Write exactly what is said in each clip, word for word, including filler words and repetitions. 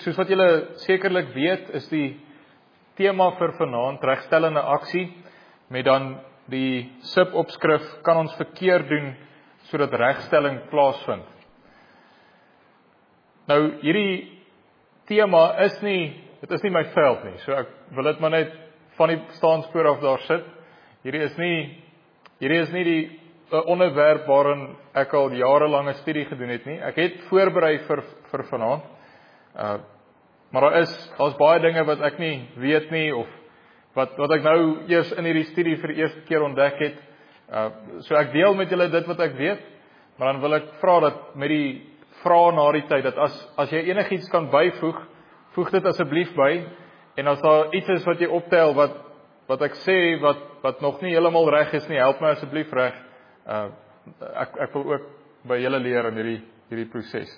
soos wat julle sekerlik weet, is die tema vir vanaand regstellende aksie, met dan die subopskrif, kan ons verkeer doen, sodat regstelling plaasvind. Nou, hierdie tema is nie, dit is nie my veld nie, so ek wil dit maar net van die staanspoor af daar sit. Hierdie is nie, hierdie is nie die uh, onderwerp waarin ek al jarelange studie gedoen het nie. Ek het voorberei vir, vir vanaand, uh, maar daar is, daar is baie dinge wat ek nie weet nie, of wat, wat ek nou eers in hierdie studie vir die eerste keer ontdek het. Uh, so ek deel met julle dit wat ek weet, maar dan wil ek vra dat met die vrae na die tyd, dat as, as jy enigiets kan byvoeg, voeg dit asseblief by, en as daar iets is wat jy optel, wat, wat ek sê, wat, wat nog nie heeltemal reg is nie, help my asseblief reg. Uh, ek, ek wil ook by julle leer in hierdie, hierdie proses.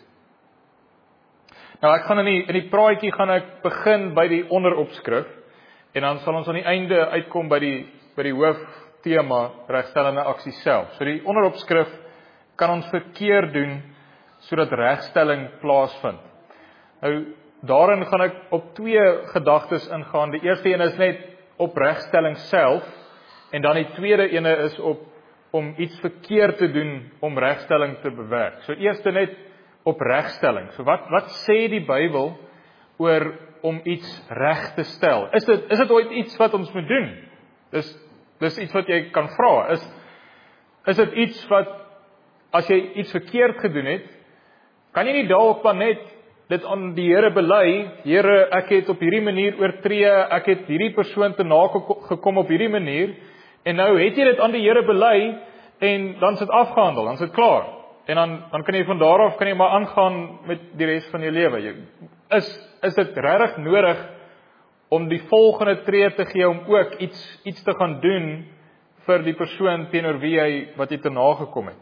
Nou ek gaan in die, in die praatjie gaan ek begin by die onderopskrif, en dan sal ons aan die einde uitkom by die, by die hooftema regstellende aksie self. So die onderopskrif, kan ons verkeer doen, sodat regstelling plaasvind. Nou, daarin gaan ek op twee gedagtes ingaan. Die eerste ene is net op regstelling self, en dan die tweede ene is op om iets verkeerd te doen om regstelling te bewerk. So eerste net op regstelling. So wat wat sê die Bybel oor om iets reg te stel? Is dit is dit ooit iets wat ons moet doen? Dis dis iets wat jy kan vra. Is is dit iets wat as jy iets verkeerd gedoen het, kan jy nie dalk maar net dit aan die Here bely? Here, ek het op hierdie manier oortree, ek het hierdie persoon te na gekom op hierdie manier, en nou het jy dit aan die Here bely, en dan is dit afgehandel, dan is dit klaar. En dan, dan kan jy van daar af, kan jy maar aangaan met die res van jou lewe. Jy, is, is dit regtig nodig om die volgende tree te gee, om ook iets, iets te gaan doen vir die persoon teenoor wie jy, wat jy te nagekom het?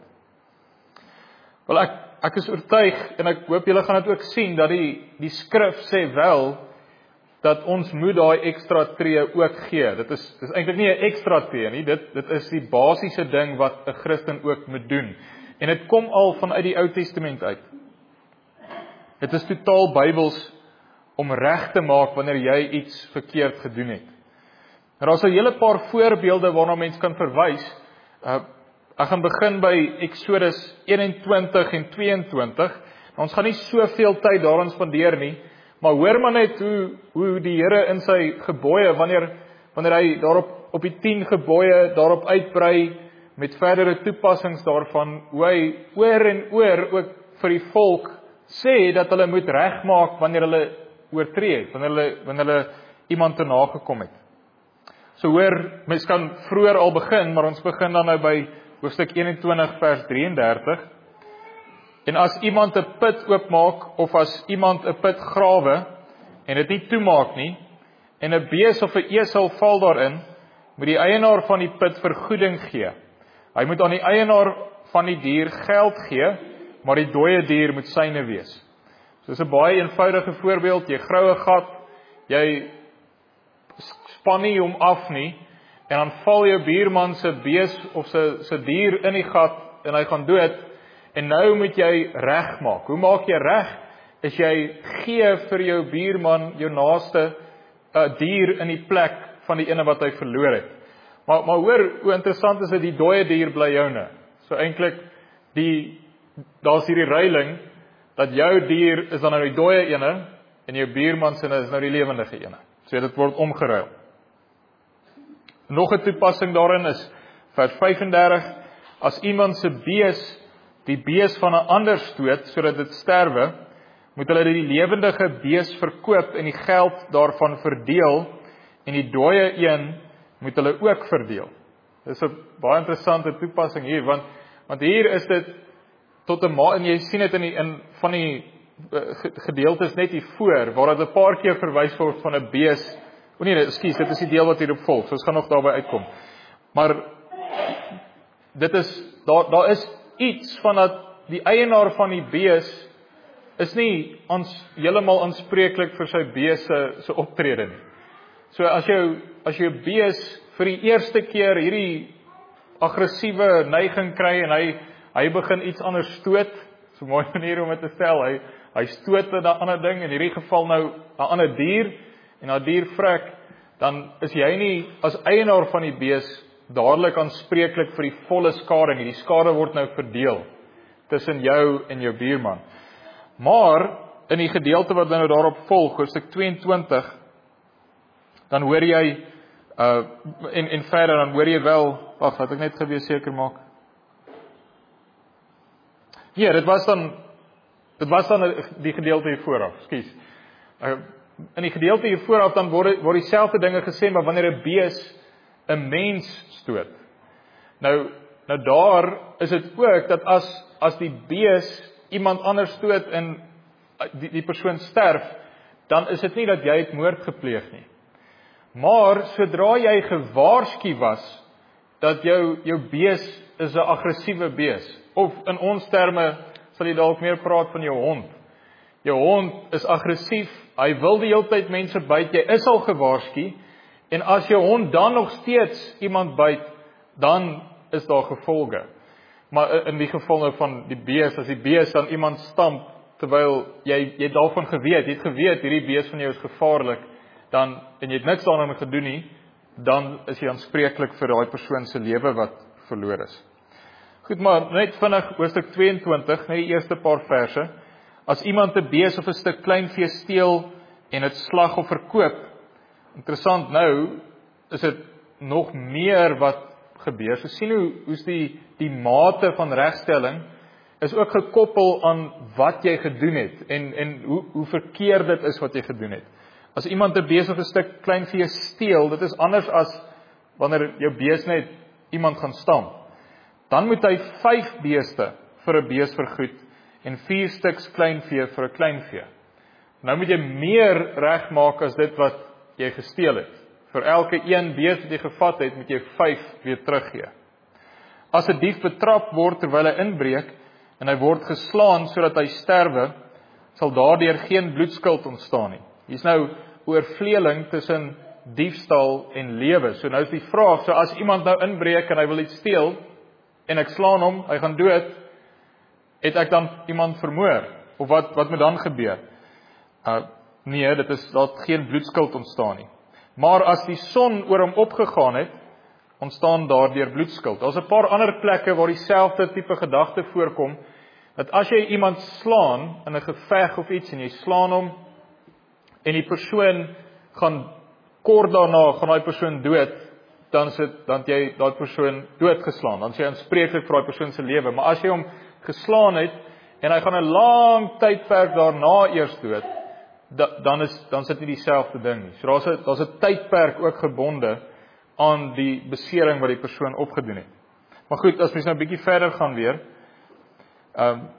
Wel, ek, ek is oortuig, en ek hoop julle gaan dit ook sien, dat die, die skrif sê wel, dat ons moet daai ekstra tree ook gee. Dit is, dit is eintlik nie 'n ekstra tree nie, dit, dit is die basiese ding wat 'n Christen ook moet doen. En dit kom al vanuit die Ou Testament uit. Dit is totaal Bybels om reg te maak wanneer jy iets verkeerd gedoen het. En daar is 'n hele paar voorbeelde waarna mens kan verwys. Uh, ek gaan begin by Eksodus eenentwintig en tweeëntwintig. Ons gaan nie soveel tyd daaraan spandeer nie, maar hoor maar net hoe, hoe die Here in sy gebooie, wanneer, wanneer hy daarop op die tien gebooie daarop uitbrei, met verdere toepassings daarvan, hoe hy oor en oor ook vir die volk sê, dat hulle moet regmaak wanneer hulle oortree het, wanneer hulle, wanneer hulle iemand te nagekom het. So hoor, mens kan vroeër al begin, maar ons begin dan nou by hoofstuk eenentwintig vers drieëndertig. En as iemand 'n put oopmaak, of as iemand 'n put grawe, en dit nie toemaak nie, en 'n bees of 'n esel val daarin, moet die eienaar van die put vergoeding gee. Hy moet aan die eienaar van die dier geld gee, maar die dooie dier moet syne wees. So dis 'n baie eenvoudige voorbeeld. Jy grou 'n gat, jy span nie hom af nie, en dan val jou buurman se bees of se se dier in die gat, en hy gaan dood, en nou moet jy regmaak. Hoe maak jy reg? Is jy gee vir jou buurman, jou naaste, 'n dier in die plek van die ene wat hy verloor het. Maar, maar hoor, hoe interessant is dit, die dooie dier bly joune. So eintlik, die, daar's hierdie ruiling, dat jou dier is dan nou die dooie ene, en jou buurman se is nou die lewendige ene. So dit word omgeruil. Nog 'n toepassing daarin is, vers vyfendertig, as iemand se bees, die bees van 'n ander stoot, sodat dit sterwe, moet hulle die lewendige bees verkoop, en die geld daarvan verdeel, en die dooie een, moet hulle ook verdeel. Dit is 'n baie interessante toepassing hier, want, want hier is dit, tot 'n ma, en jy sien dit in, die, in van die uh, gedeeltes net hier voor, waar dit 'n paar keer verwys word van 'n bees. O nee, ekskuus, dit is die deel wat hierop volg, so ons gaan nog daarby uitkom. Maar dit is, daar, daar is iets van dat die eienaar van die bees is nie ans, heeltemal aanspreeklik vir sy bees se, se optrede nie. So as jou, as jou bees vir die eerste keer hierdie aggressiewe neiging kry, en hy, hy begin iets anders stoot, so 'n mooi manier om dit te stel. Hy hy stoot 'n ander ding, in hierdie geval nou 'n ander dier, en daai dier vrek, dan is jy nie as eienaar van die bees dadelik aanspreeklik vir die volle skade nie. Die skade word nou verdeel tussen jou en jou buurman. Maar in die gedeelte wat nou daarop volg, hoofstuk tweeëntwintig, dan hoor jy uh, en en verder dan hoor jy wel, wag, laat ek net gewees seker maak. Ja, dit was dan dit was dan die gedeelte hier vooraf, ekskuus. Uh, in die gedeelte hier vooraf dan word word dieselfde dinge gesê, maar wanneer 'n bees 'n mens stoot. Nou nou daar is dit ook dat as as die bees iemand anders stoot en die die persoon sterf, dan is dit nie dat jy het moord gepleeg nie. Maar sodra jy gewaarsku was dat jou jou bees is 'n aggressiewe bees, of in ons terme sal jy dalk meer praat van jou hond. Jou hond is aggressief, hy wil die hele tyd mense byt, jy is al gewaarsku, en as jou hond dan nog steeds iemand byt, dan is daar gevolge. Maar in die geval nou van die bees, as die bees dan iemand stamp, terwyl jy, jy daarvan geweet, jy het geweet, hierdie bees van jou is gevaarlik, dan, en jy het niks daaraan gedoen nie, dan is jy aanspreeklik vir daai persoon se lewe wat verloor is. Goed, maar net vinnig, hoofstuk tweeëntwintig, net die eerste paar verse. As iemand 'n bees of 'n stuk kleinvee steel en dit slag of verkoop, interessant nou, is dit nog meer wat gebeur. So sien hoe, hoe's die, die mate van regstelling is ook gekoppel aan wat jy gedoen het, en, en hoe, hoe verkeerd dit is wat jy gedoen het. As iemand 'n bees of 'n stuk kleinvee steel, dit is anders as wanneer jou bees net iemand gaan stamp. Dan moet hy vyf beeste vir 'n bees vergoed, en vier stuks kleinvee vir 'n kleinvee. Nou moet jy meer reg maak as dit wat jy gesteel het. Vir elke een bees wat jy gevat het, moet jy vyf weer teruggee. As 'n dief betrap word terwyl hy inbreek, en hy word geslaan sodat hy sterwe, sal daardeur geen bloedskuld ontstaan nie. Hier's nou oorvleeling tussen diefstal en lewe. So nou is die vraag, so as iemand nou inbreek en hy wil iets steel, en ek slaan hom, hy gaan dood, het ek dan iemand vermoor? Of wat, wat moet dan gebeur? Uh, nee, dit is, dat geen bloedskuld ontstaan nie. Maar as die son oor hom opgegaan het, ontstaan daardeur bloedskuld. Daar's 'n paar ander plekke waar dieselfde tipe gedagte voorkom, dat as jy iemand slaan in 'n geveg of iets, en jy slaan hom, en die persoon gaan kort daarna, gaan daai persoon dood, dan sit dan jy daai persoon doodgeslaan, dan is jy aanspreeklik vir daai persoon se lewe. Maar as jy hom geslaan het, en hy gaan 'n lang tydperk daarna eers dood, da, dan is dan sit nie dieselfde ding nie. So daar's 'n daar's 'n tydperk ook gebonde aan die besering wat die persoon opgedoen het. Maar goed, as mens nou 'n bietjie verder gaan weer, um,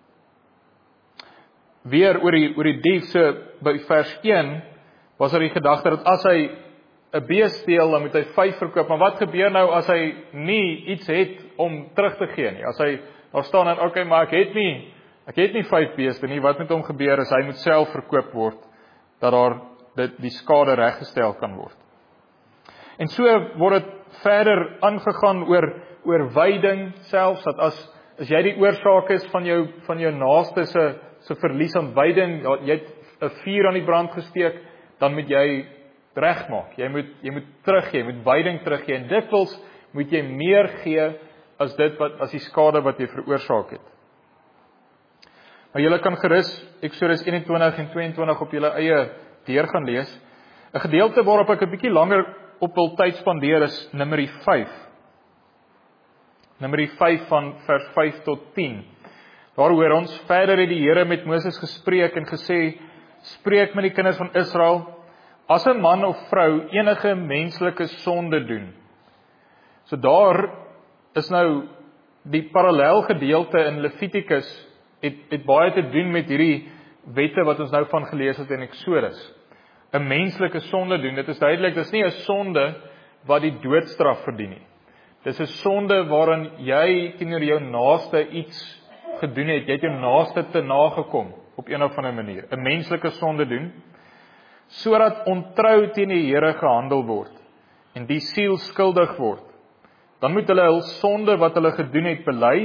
weer oor die oor die dief, so by vers een was daar die gedagte dat as hy 'n bees steel, dan moet hy vyf verkoop. Maar wat gebeur nou as hy nie iets het om terug te gee nie? As hy daar staan en okay, maar ek het nie ek het nie vyf beeste nie. Wat met hom gebeur is hy moet self verkoop word, dat daar dit die skade reggestel kan word. En so word dit verder aangegaan oor oor wyding selfs, dat as as jy die oorsaak is van jou van jou naaste se se verlies aan wyding, jy het 'n vuur aan die brand gesteek, dan moet jy regmaak. Jy moet jy moet teruggee, jy moet wyding teruggee, en dikwels moet jy meer gee as dit wat as die skade wat jy veroorsaak het. Maar julle kan gerus Eksodus eenentwintig en tweeëntwintig op julle eie deur gaan lees. 'n Gedeelte waarop ek 'n bietjie langer op wil tyd spandeer is Numeri vyf. Numeri vyf van vers vyf tot tien. Daar hoor ons, verder het die Here met Moses gespreek en gesê, spreek met die kinders van Israel, as 'n man of vrou enige menslike sonde doen. So daar is nou die parallel gedeelte in Levitikus het, het baie te doen met hierdie wette wat ons nou van gelees het in Eksodus. 'n Menslike sonde doen, dit is duidelik, dit is nie 'n sonde wat die doodstraf verdien nie. Dis 'n sonde waarin jy teenoor jou naaste iets gedoen het, jy het jou naaste te nagekom op een of ander manier. 'n Menslike sonde doen, sodat ontrou teen die Here gehandel word en die siel skuldig word. Dan moet hulle hul sonde wat hulle gedoen het bely,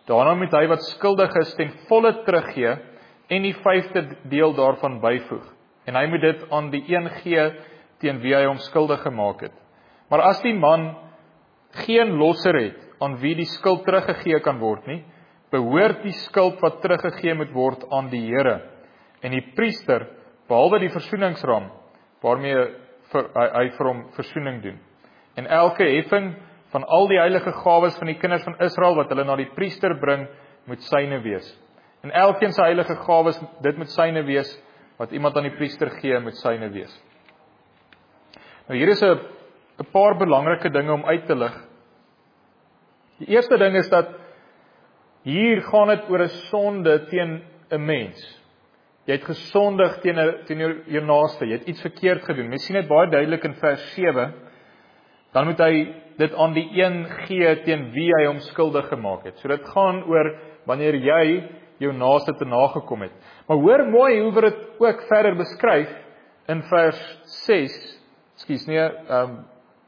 Daarna moet hy wat skuldig is ten volle teruggee en die vyfde deel daarvan byvoeg. En hy moet dit aan die een gee teen wie hy hom skuldig gemaak het. Maar as die man geen losser het aan wie die skuld teruggegee kan word nie, behoort die skuld wat teruggegee moet word aan die Here. En die priester, behalwe die versoeningsram, waarmee vir, hy, hy vir hom versoening doen. En elke heffing van al die heilige gawes van die kinders van Israel wat hulle na die priester bring, moet syne wees. En elkeen se heilige gawes, dit moet syne wees, wat iemand aan die priester gee, moet syne wees. Nou hier is 'n 'n paar belangrike dinge om uit te lig. Die eerste ding is dat hier gaan dit oor 'n sonde teen 'n mens. Jy het gesondig teen 'n teenoor jou naaste, jy het iets verkeerd gedoen. Mens sien dit baie duidelik in vers sewe. Dan moet hy dit aan die een gee teen wie hy hom skuldig gemaak het. So dit gaan oor wanneer jy jou naaste te nagekom het. Maar hoor mooi hoe word dit ook verder beskryf in vers ses. Ekskuus nee, ehm um,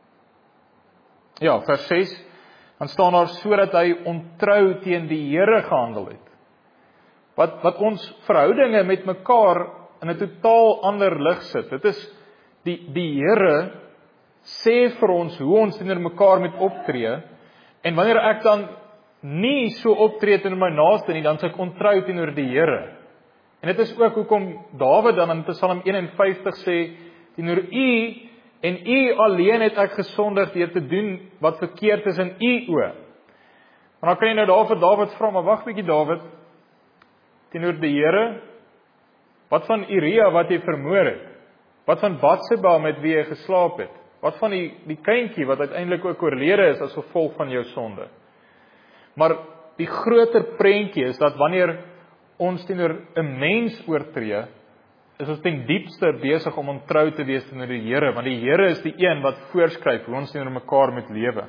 ja, vers ses. Dan staan daar sodat hy ontrou teen die Here gehandel het. Wat wat ons verhoudinge met mekaar in 'n totaal ander lig sit. Dit is die die Here sê vir ons hoe ons teenoor mekaar moet optree. En wanneer ek dan nie so optree teenoor my naaste nie, dan is ek ontrou teenoor die Here. En dit is ook hoekom Dawid dan in Psalm een en vyftig sê, teenoor U en U alleen het ek gesondig deur te doen wat verkeerd is in U oë. Maar dan kan jy nou daar vir Dawid vra, maar wag bietjie Dawid, teenoor die Here, wat van Uria wat jy vermoor het? Wat van Batseba met wie jy geslaap het? Wat van die die kindjie wat uiteindelik ook oorlede is as gevolg van jou sonde? Maar die groter prentjie is dat wanneer ons teenoor 'n mens oortree, is ons ten diepste besig om ontrou te wees teenoor die Here, want die Here is die een wat voorskryf hoe ons teenoor mekaar moet lewe.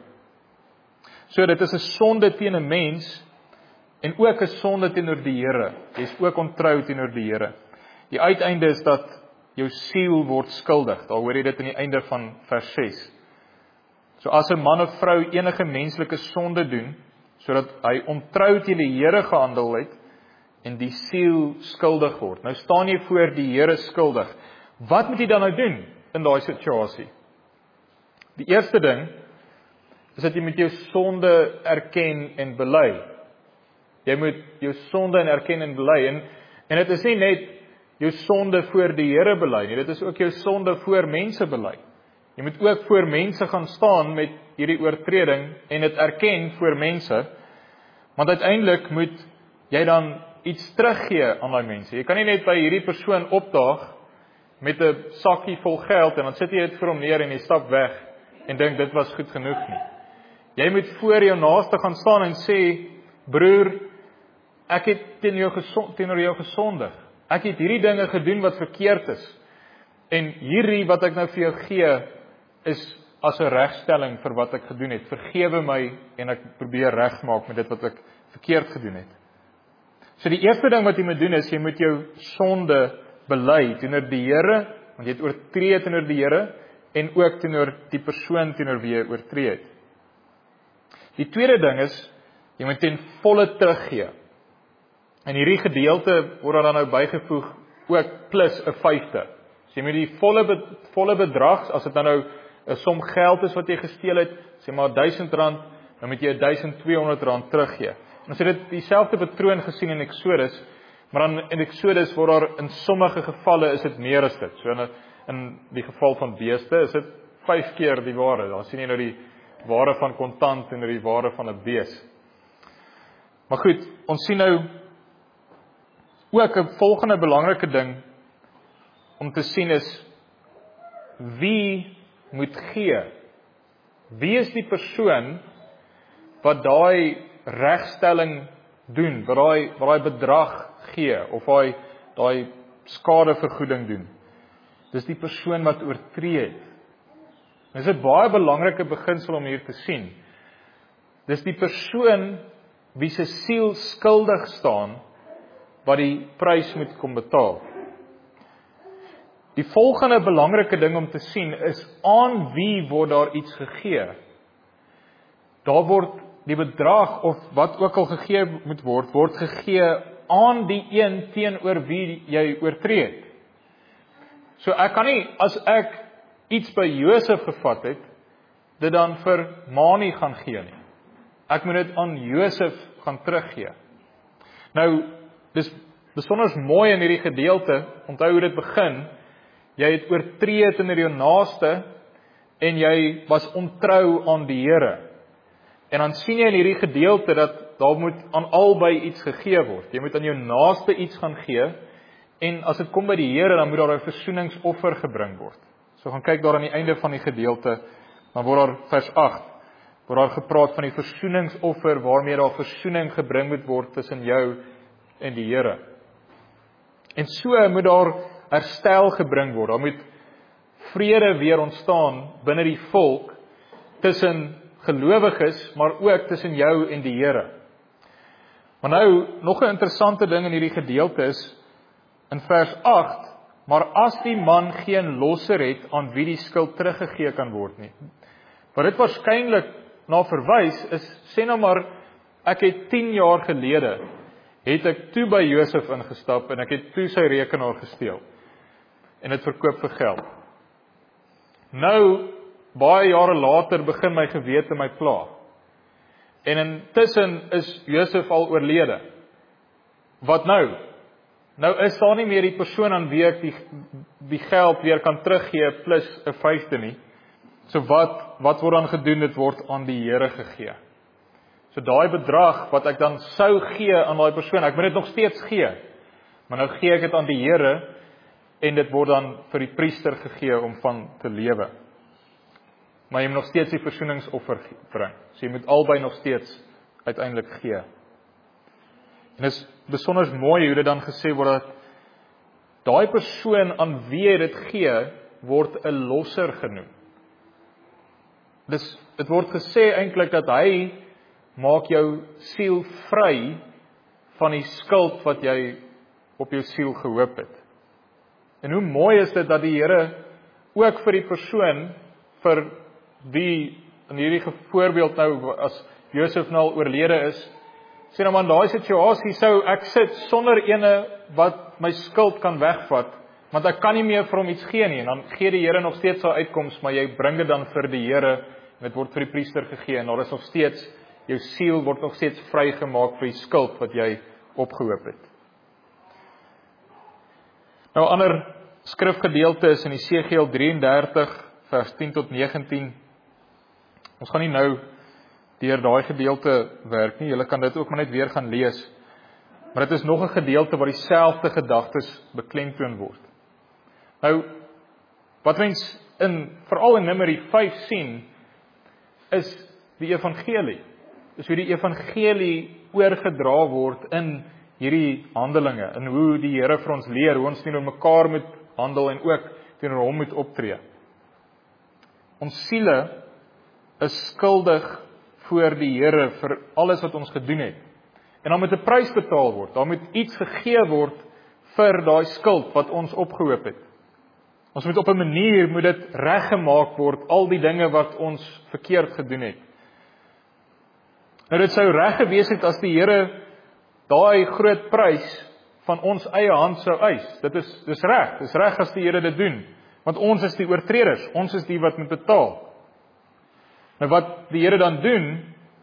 So dit is 'n sonde teen 'n mens en ook 'n sonde teenoor die Here. Jy is ook ontrou teenoor die Here. Die uiteinde is dat jou siel word skuldig. Daar hoor jy dit in die einde van vers ses. So as 'n man of vrou enige menslike sonde doen, sodat hy ontrou teen die Here gehandel het en die siel skuldig word. Nou staan jy voor die Here skuldig. Wat moet jy dan nou doen in daai situasie? Die eerste ding is dat jy moet jou sonde erken en bely. Jy moet jou sonde erken en bely en en dit is nie net jou sonde voor die Here bely nie, dit is ook jou sonde voor mense bely. Jy moet ook voor mense gaan staan met hierdie oortreding en dit erken voor mense, want uiteindelik moet jy dan iets teruggee aan daai mense. Jy kan nie net by hierdie persoon opdaag met 'n sakkie vol geld en dan sit jy dit vir hom neer en jy stap weg en dink dit was goed genoeg nie. Jy moet voor jou naaste gaan staan en sê, broer, ek het teen jou gesond, teenoor jou gesondig. Ek het hierdie dinge gedoen wat verkeerd is. En hierdie wat ek nou vir jou gee, is as 'n regstelling vir wat ek gedoen het. Vergewe my en ek probeer regmaak met dit wat ek verkeerd gedoen het. So die eerste ding wat jy moet doen is, jy moet jou sonde bely teenoor die Here, want jy het oortree teenoor die Here, en ook teenoor die persoon teenoor wie jy oortree het. Die tweede ding is, jy moet ten volle teruggee. En hierdie gedeelte word dan nou bygevoeg, ook plus 'n vyfde. So jy moet die volle, volle bedrag, as dit dan nou 'n som geld is wat jy gesteel het, sê maar duisend rand, dan moet jy duisend tweehonderd rand teruggee. En ons het dit dieselfde patroon gesien in Exodus, maar dan in Exodus word daar in sommige gevalle is dit meer as dit. So in, in die geval van beeste is dit vyf keer die waarde. Dan sien jy nou die waarde van kontant en die waarde van 'n bees. Maar goed, ons sien nou ook 'n volgende belangrike ding om te sien is, wie moet gee? Wie is die persoon wat daai regstelling doen, wat daai wat daai bedrag gee of daai daai skadevergoeding doen? Dis die persoon wat oortree het. Dis 'n baie belangrike beginsel om hier te sien. Dis die persoon wie se siel skuldig staan wat die prys moet kom betaal. Die volgende belangrike ding om te sien is, aan wie word daar iets gegee? Daar word die bedrag of wat ook al gegee moet word, word gegee aan die een teenoor wie jy oortree het. So ek kan nie, as ek iets by Josef gevat het, dit dan vir Mani gaan gee nie. Ek moet dit aan Josef gaan teruggee. Nou, dis besonder mooi in hierdie gedeelte, onthou hoe dit begin, jy het oortree teenoor jou naaste, en jy was ontrou aan die Here. En dan sien jy in hierdie gedeelte, dat daar moet aan albei iets gegee word. Jy moet aan jou naaste iets gaan gee, en as dit kom by die Here, dan moet daar 'n versoeningsoffer gebring word. So gaan kyk daar aan die einde van die gedeelte, dan word daar vers agt, word daar gepraat van die versoeningsoffer, waarmee daar versoening gebring moet word tussen jou en die Here. En so moet daar herstel gebring word, daar moet vrede weer ontstaan binne die volk, tussen gelowiges, maar ook tussen jou en die Here. Maar nou, nog 'n interessante ding in hierdie gedeelte is, in vers agt, maar as die man geen losser het, aan wie die skuld teruggegee kan word nie. Wat dit waarskynlik na verwys is, sê nou maar, ek het tien jaar gelede, het ek toe by Josef ingestap, en ek het toe sy rekenaar gesteel, en het verkoop vir geld. Nou, baie jare later, begin my gewete my pla. En intussen is Josef al oorlede. Wat nou? Nou is daar nie meer die persoon aan wie ek die, die geld weer kan teruggee, plus 'n vyfde nie. So wat, wat word dan gedoen? Dit word aan die Here gegee. So daai bedrag wat ek dan sou gee aan daai persoon, ek moet dit nog steeds gee. Maar nou gee ek dit aan die Here, en dit word dan vir die priester gegee om van te lewe. Maar jy moet nog steeds die versoeningsoffer bring. So jy moet albei nog steeds uiteindelik gee. En dit is besonder mooi hoe dit dan gesê word dat daai persoon aan wie jy dit gee, word 'n losser genoem. Dis, dit word gesê eintlik dat hy maak jou siel vry van die skuld wat jy op jou siel gehoop het. En hoe mooi is dit dat die Here ook vir die persoon, vir wie in hierdie voorbeeld nou, as Josef nou al oorlede is, sê nou maar in daai situasie sou ek sit sonder ene wat my skuld kan wegvat, want ek kan nie meer vir hom iets gee nie, en dan gee die Here nog steeds sy uitkoms, maar jy bring dit dan vir die Here, en dit word vir die priester gegee, en daar is nog steeds, jou siel word nog steeds vrygemaak vir die skuld wat jy opgehoop het. Nou, ander skrifgedeelte is in Esegiel drieëndertig, vers tien tot negentien. Ons gaan nie nou deur daai gedeelte werk nie, julle kan dit ook maar net weer gaan lees. Maar dit is nog 'n gedeelte waar dieselfde gedagtes beklemtoon word. Nou, wat mens in, veral in Numeri vyf sien, is die evangelie. Is hoe die evangelie oorgedra word in hierdie handelinge, en hoe die Here vir ons leer, hoe ons teenoor mekaar moet handel, en ook teenoor hom moet optree. Ons siele is skuldig voor die Here vir alles wat ons gedoen het. En dan moet 'n prys betaal word, daar moet iets gegee word vir daai skuld wat ons opgehoop het. Ons moet op 'n manier, moet dit reggemaak word, al die dinge wat ons verkeerd gedoen het. Nou dit sou reg gewees het as die Here daai groot prys van ons eie hand sou eis. Dit is, dis reg, dis reg as die Here dit doen, want ons is die oortreders, ons is die wat moet betaal. Nou wat die Here dan doen,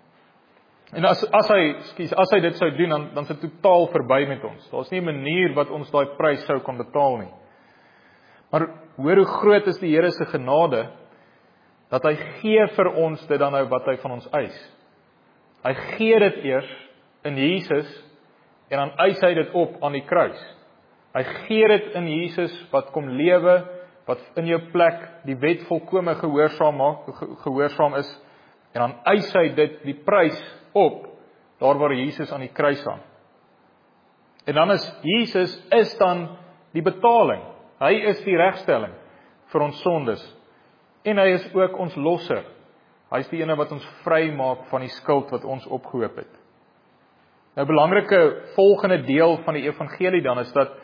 en as, as hy, skies, as hy dit sou doen, dan, dan is dit totaal verby met ons. Daar is nie 'n manier wat ons daai prys sou kon betaal nie. Maar hoor hoe groot is die Here se genade, dat hy gee vir ons dit dan nou wat hy van ons eis. Hy gee dit eers in Jesus, en dan eis hy dit op aan die kruis. Hy gee dit in Jesus wat kom lewe, wat in jou plek die wet volkome gehoorsaam maak, gehoorsaam is, en dan eis hy dit, die prys op, daar waar Jesus aan die kruis hang. En dan is Jesus is dan die betaling. Hy is die regstelling vir ons sondes. En hy is ook ons losser. Hy is die ene wat ons vry maak van die skuld wat ons opgehoop het. Nou, 'n belangrike volgende deel van die evangelie dan is dat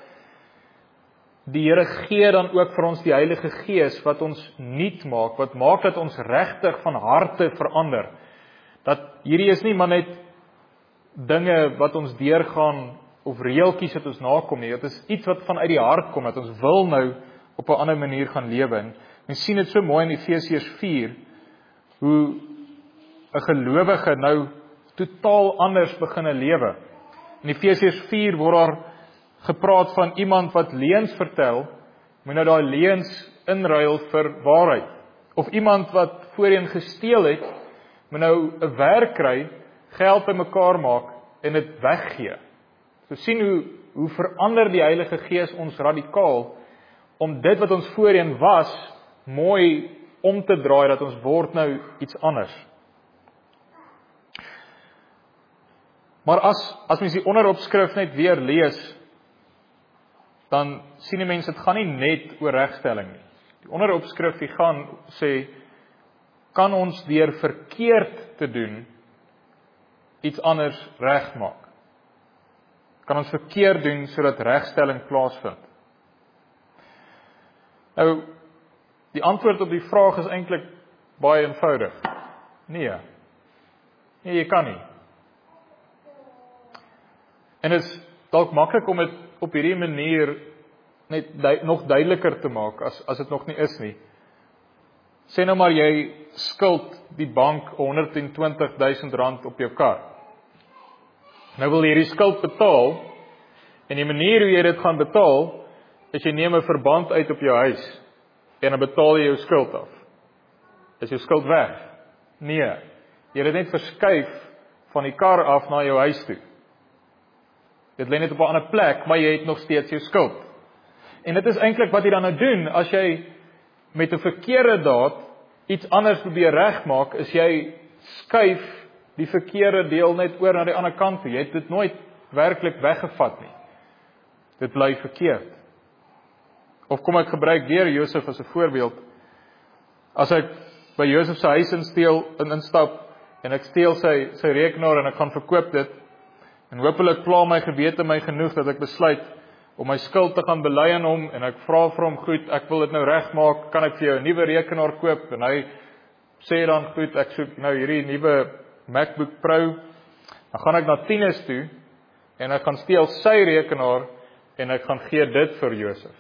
die Here gee dan ook vir ons die Heilige Gees wat ons nuut maak, wat maak dat ons regtig van harte verander. dat hierdie is nie maar net dinge wat ons deurgaan, of reeltjies wat ons nakom nie, dit is iets wat vanuit die hart kom, dat ons wil nou op 'n ander manier gaan lewe. En ons sien dit so mooi in Efesiërs vier, hoe 'n gelowige nou totaal anders beginne lewe. In Efesiërs vier word daar gepraat van iemand wat leuns vertel, moet nou daai leuns inruil vir waarheid. Of iemand wat voorheen gesteel het, moet nou 'n werk kry, geld bymekaar maak en dit weggee. So sien hoe hoe verander die Heilige Gees ons radikaal om dit wat ons voorheen was mooi om te draai, dat ons word nou iets anders. Maar as as mens die onderopskrif net weer lees, dan sien die mense dit gaan nie net oor regstelling nie. Die onderopskrif die gaan sê, kan ons deur verkeerd te doen iets anders regmaak? Kan ons verkeerd doen sodat regstelling plaasvind? Nou, die antwoord op die vraag is eintlik baie eenvoudig. Nee. Nee, jy kan nie. En dit is dalk maklik om dit op hierdie manier net du- nog duideliker te maak, as as dit nog nie is nie. Sê nou maar jy skuld die bank honderd en twintig duisend rand op jou kar. Nou wil jy hierdie skuld betaal, en die manier hoe jy dit gaan betaal, is jy neem 'n verband uit op jou huis, en dan betaal jy jou skuld af. Is jou skuld weg? Nee, jy het dit net verskuif van die kar af na jou huis toe. Dit lê net op 'n ander plek, maar jy het nog steeds jou skuld. En dit is eintlik wat jy dan nou doen, as jy met 'n verkeerde daad iets anders probeer regmaak, is jy skuif die verkeerde deel net oor na die ander kant toe. Jy het dit nooit werklik weggevat nie. Dit bly verkeerd. Of kom ek gebruik weer Josef as 'n voorbeeld. As ek by Josef se huis insteel, in instap, en ek steel sy, sy rekenaar en ek gaan verkoop dit, en hopelik pla my gewete my genoeg dat ek besluit om my skuld te gaan bely aan hom, en ek vra vir hom, goed, ek wil dit nou regmaak, kan ek vir jou 'n nuwe rekenaar koop? En hy sê dan, goed, ek soek nou hierdie nuwe MacBook Pro, dan gaan ek na Tinus toe, en ek gaan steel sy rekenaar, en ek gaan gee dit vir Josef.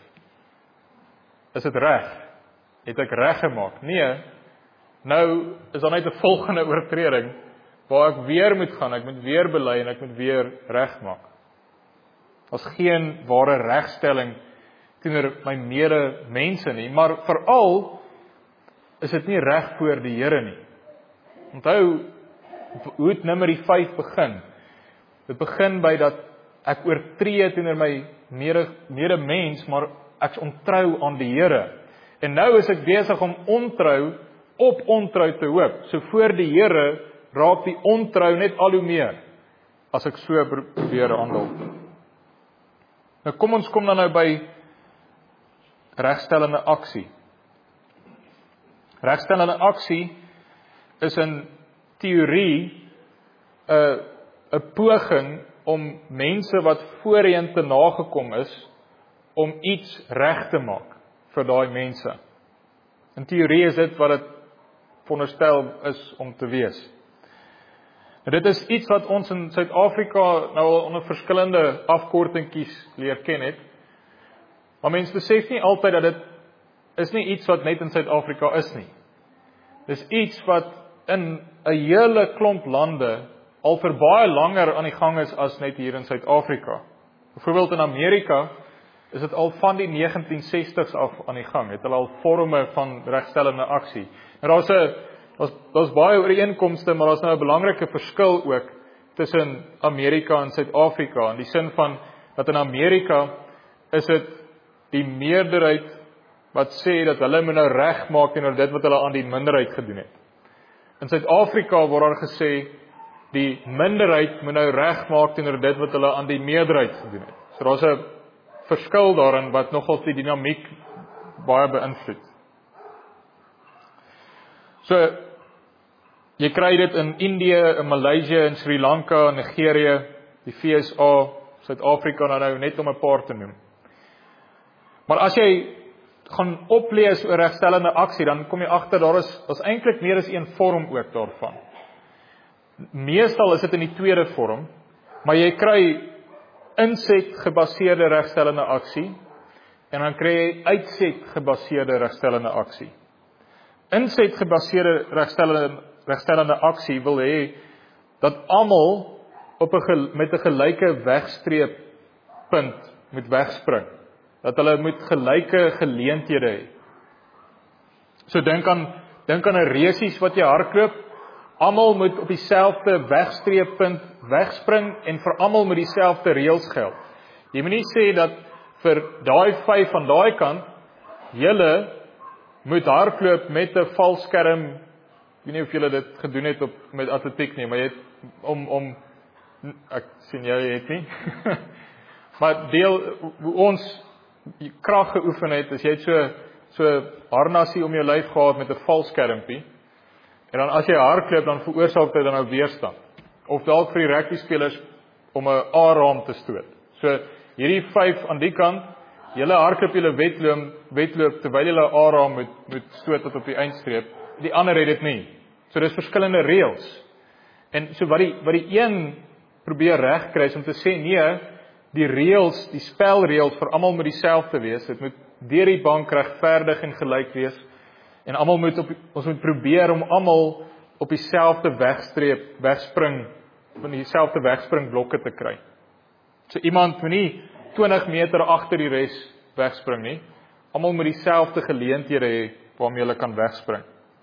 Is dit reg? Het ek reg gemaak? Nee, nou is daar net 'n volgende oortreding, waar ek weer moet gaan, ek moet weer bely, en ek moet weer regmaak. Daar's geen ware regstelling teenoor my mede mense nie, maar veral is dit nie reg voor die Here nie. Onthou hoe het Numeri vyf begin. Dit begin by dat ek oortree teenoor my mede, mede mens, maar ek is ontrou aan die Here. En nou is ek besig om ontrou op ontrou te hoop. So voor die Here raak die ontrou net al hoe meer, as ek so probeer handel. Nou kom ons kom dan nou by regstellende aksie. Regstellende aksie is in teorie 'n 'n poging om mense wat voorheen te nagekom is, om iets reg te maak vir daai mense. In teorie is dit wat dit veronderstel is om te wees. En dit is iets wat ons in Suid-Afrika nou al onder verskillende afkortingkies leer ken het. Maar mense besef nie altyd dat dit is nie iets wat net in Suid-Afrika is nie. Dis iets wat in 'n hele klomp lande al vir baie langer aan die gang is as net hier in Suid-Afrika. Byvoorbeeld in Amerika is dit al van die negentien sestig's af aan die gang. Het hulle al vorme van regstellende aksie. En daar's 'n daar's daar's baie ooreenkomste, maar daar's nou 'n belangrike verskil ook tussen Amerika en Suid-Afrika, in die sin van dat in Amerika is dit die meerderheid wat sê dat hulle moet nou regmaak teenoor dit wat hulle aan die minderheid gedoen het. In Suid-Afrika word daar gesê die minderheid moet nou regmaak teenoor dit wat hulle aan die meerderheid gedoen het. So daar's 'n verskil daarin wat nogal die dinamiek baie beïnvloed. So jy kry dit in Indië, in Maleisië, in Sri Lanka, Nigerië, die V S A, Suid-Afrika nou net om 'n paar te noem. Maar as jy gaan oplees oor regstellende aksie, dan kom jy agter daar is, daar is eintlik meer as een vorm ook daarvan. meestal is dit in die tweede vorm, maar jy kry inset gebaseerde regstellende aksie, en dan kry jy uitset gebaseerde regstellende aksie. Inset gebaseerde regstellende, regstellende aksie wil hê, dat almal op 'n met 'n gelyke wegstreeppunt moet wegspring. Dat hulle moet gelyke geleenthede hê. So dink aan dink aan 'n resies wat jy hardloop, almal moet op dieselfde wegstreeppunt wegspring en vir almal moet dieselfde reëls geld. Jy moet nie sê dat vir daai vyf van daai kant, julle moet hardloop met 'n valskerm. Ek weet nie of julle dit gedoen het op met atletiek nie, maar jy het om om ek sien jy het nie. Maar deel hoe ons krag geoefen het, as jy het so so harnasie om jou lyf gehad met 'n valskermpie. En dan as jy hardloop, dan veroorsaak dit dan nou weerstand. Of dalk vir die rugby spelers om 'n A-raam te stoot. So hierdie vyf aan die kant, julle hardloop julle wedloop, wedloop terwyl julle 'n A-raam moet moet stoot tot op die eindstreep. Die ander het dit nie. So dis verskillende reëls. En so wat die wat die een probeer regkry is om te sê nee, die reëls, die spelreëls vir almal moet dieselfde wees. Dit moet deur die bank regverdig en gelyk wees. En almal moet op ons moet probeer om almal op dieselfde wegstreep, wegspring, van dieselfde wegspringblokke te kry. So iemand moet nie twintig meter agter die res wegspring nie. Almal moet dieselfde geleenthede hê waarmee hulle kan wegspring.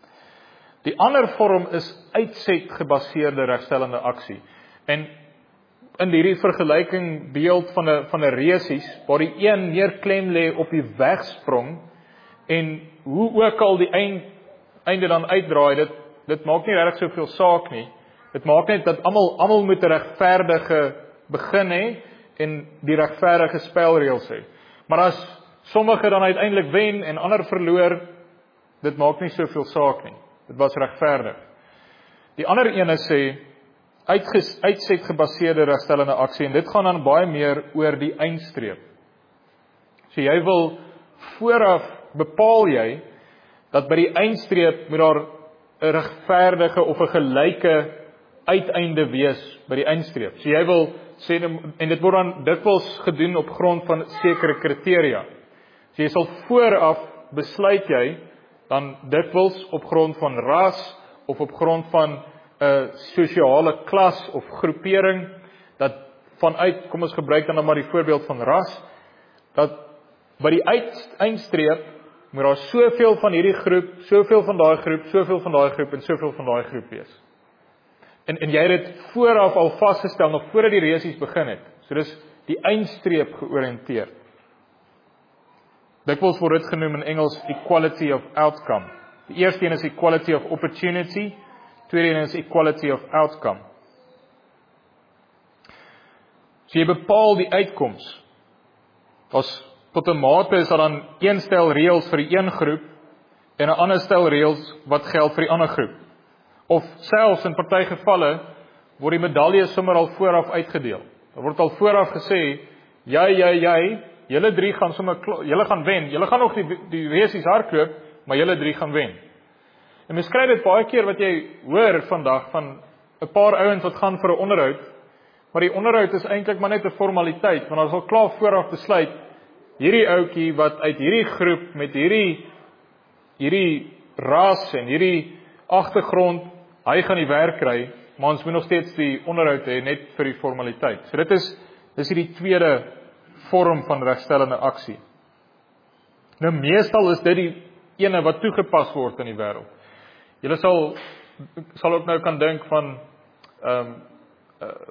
Die ander vorm is uitset gebaseerde regstellende aksie. En in hierdie vergelyking beeld van 'n van 'n resies waar die een meer klem lê op die wegsprong en hoe ook al die eind, einde dan uitdraai, dit dit maak nie regtig soveel saak nie. Dit maak net dat almal almal moet 'n regverdige begin hê en die regverdige spelreëls hê. Maar as sommige dan uiteindelik wen en ander verloor, dit maak nie soveel saak nie. Dit was regverdig. Die ander ene sê uitges, uitset gebaseerde regstellende aksie en dit gaan dan baie meer oor die eindstreep. So jy wil vooraf bepaal jy dat by die eindstreep moet daar 'n regverdige of 'n gelyke uiteinde wees by die eindstreep. So jy wil sê en dit word dan dikwels gedoen op grond van sekere kriteria. So jy sal vooraf besluit jy dan dikwels op grond van ras of op grond van 'n uh, sosiale klas of groepering, dat vanuit, kom ons gebruik dan maar die voorbeeld van ras, dat by die uit, eindstreep moet daar soveel van hierdie groep, soveel van daai groep, soveel van daai groep en soveel van daai groep wees. En en jy het dit vooraf al vasgestel nog voordat die resies begin het. So dis die eindstreep georiënteerd. Dikwels word dit genoem in Engels equality of outcome. Die eerste een is equality of opportunity, tweede een is equality of outcome. So jy bepaal die uitkoms. As tot 'n mate is daar dan een stel reëls vir die een groep en 'n ander stel reëls wat geld vir die ander groep. Of selfs in party gevalle word die medaljes sommer al vooraf uitgedeel. Daar word al vooraf gesê, jy, jy, jy, julle drie gaan sommer, julle gaan wen, julle gaan nog die, die resies hardloop, maar julle drie gaan wen. En mens kry dit baie keer wat jy hoor vandag van 'n paar ouens wat gaan vir 'n onderhoud, maar die onderhoud is eintlik maar net 'n formaliteit, want ons al klaar vooraf besluit, hierdie ouetjie wat uit hierdie groep met hierdie hierdie ras en hierdie agtergrond, hy gaan die werk kry, maar ons moet nog steeds die onderhoud hê net vir die formaliteit. So dit is dis hierdie tweede vorm van regstellende aksie. Nou meestal is dit die ene wat toegepas word in die wêreld. Julle sal sal ook nou kan dink van ehm um, uh,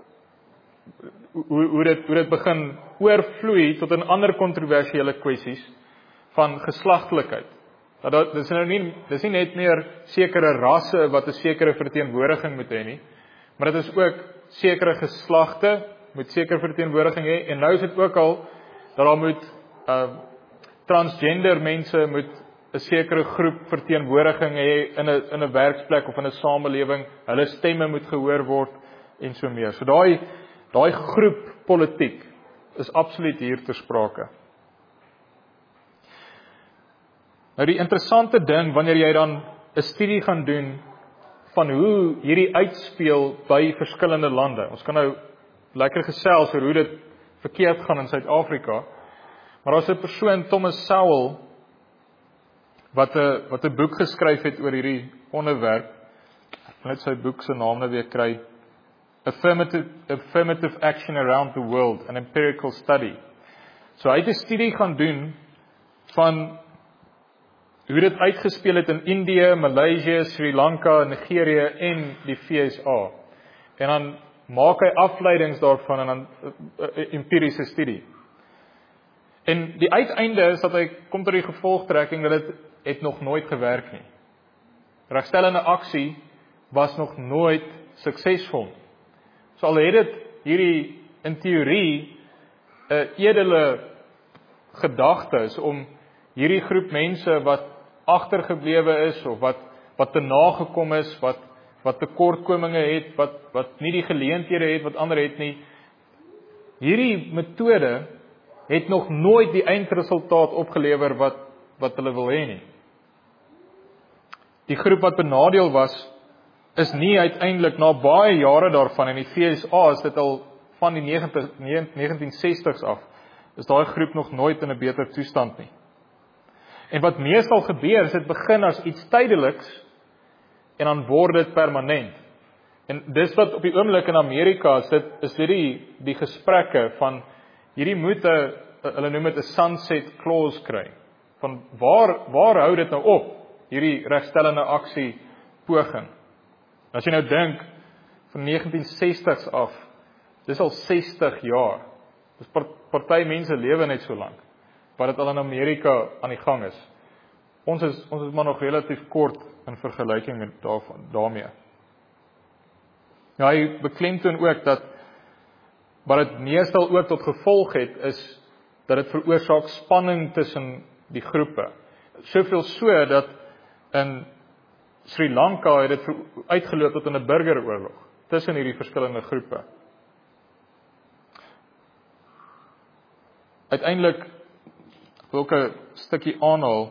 hoe hoe dit hoe dit begin oorvloei tot 'n ander kontroversiële kwessies van geslagtelikheid. Dat dit dis nou nie dis nie net meer sekere rasse wat 'n sekere verteenwoordiging moet hê nie, maar dit is ook sekere geslagte moet sekere verteenwoordiging hê en nou is dit ook al dat daar moet uh, transgender mense moet 'n sekere groep verteenwoordiging hê in 'n in 'n werksplek of in 'n samelewing, hulle stemme moet gehoor word en so meer. So daai daai groep politiek is absoluut hier ter sprake. Nou die interessante ding wanneer jy dan 'n studie gaan doen van hoe hierdie uitspeel by verskillende lande. Ons kan nou lekker gesels oor hoe dit verkeerd gaan in Suid-Afrika, maar daar's 'n persoon, Thomas Sowell, wat 'n wat 'n boek geskryf het oor hierdie onderwerp. Ek wil net sy boek se naam nou weer kry. Affirmative, Affirmative Action Around the World, an Empirical Study. So hy het 'n studie gaan doen van hoe dit uitgespeel het in Indië, Maleisië, Sri Lanka, Nigerië en die V S A. En dan maak hy afleidings daarvan en dan 'n uh, uh, empiriese studie. En die uiteinde is dat hy kom tot die gevolgtrekking dat dit het nog nooit gewerk nie. Regstellende aksie was nog nooit suksesvol. So al het dit hierdie in teorie 'n edele gedagte is om hierdie groep mense wat agtergeblewe is of wat wat te nagekom is, wat wat tekortkominge het, wat wat nie die geleenthede het wat ander het nie. Hierdie metode het nog nooit die eindresultaat opgelewer wat wat hulle wil hê nie. Die groep wat benadeel was is nie uiteindelik na baie jare daarvan in die V S A is dit al van die negentien sestig's af. Is daai groep nog nooit in 'n beter toestand nie. En wat meestal gebeur is dit begin as iets tydeliks en dan word dit permanent. En dis wat op die oomblik in Amerika is dit is dit die die gesprekke van hierdie moet 'n hulle noem dit 'n sunset clause kry. Van waar waar hou dit nou op? Hierdie regstellende aksie poging. As jy nou dink van negentien sestig's af, dis al sestig jaar. Dis party mense lewe net so lank wat dit al in Amerika aan die gang is. Ons is ons is maar nog relatief kort in vergelyking met daarvan daarmee. Ja, hy beklemtoon ook dat wat dit meestal ook tot gevolg het is dat dit veroorsaak spanning tussen die groepe. Soveel so dat in Sri Lanka het dit uitgeloop tot 'n burgeroorlog tussen hierdie verskillende groepe. Uiteindelik wil ek 'n stukkie aanhaal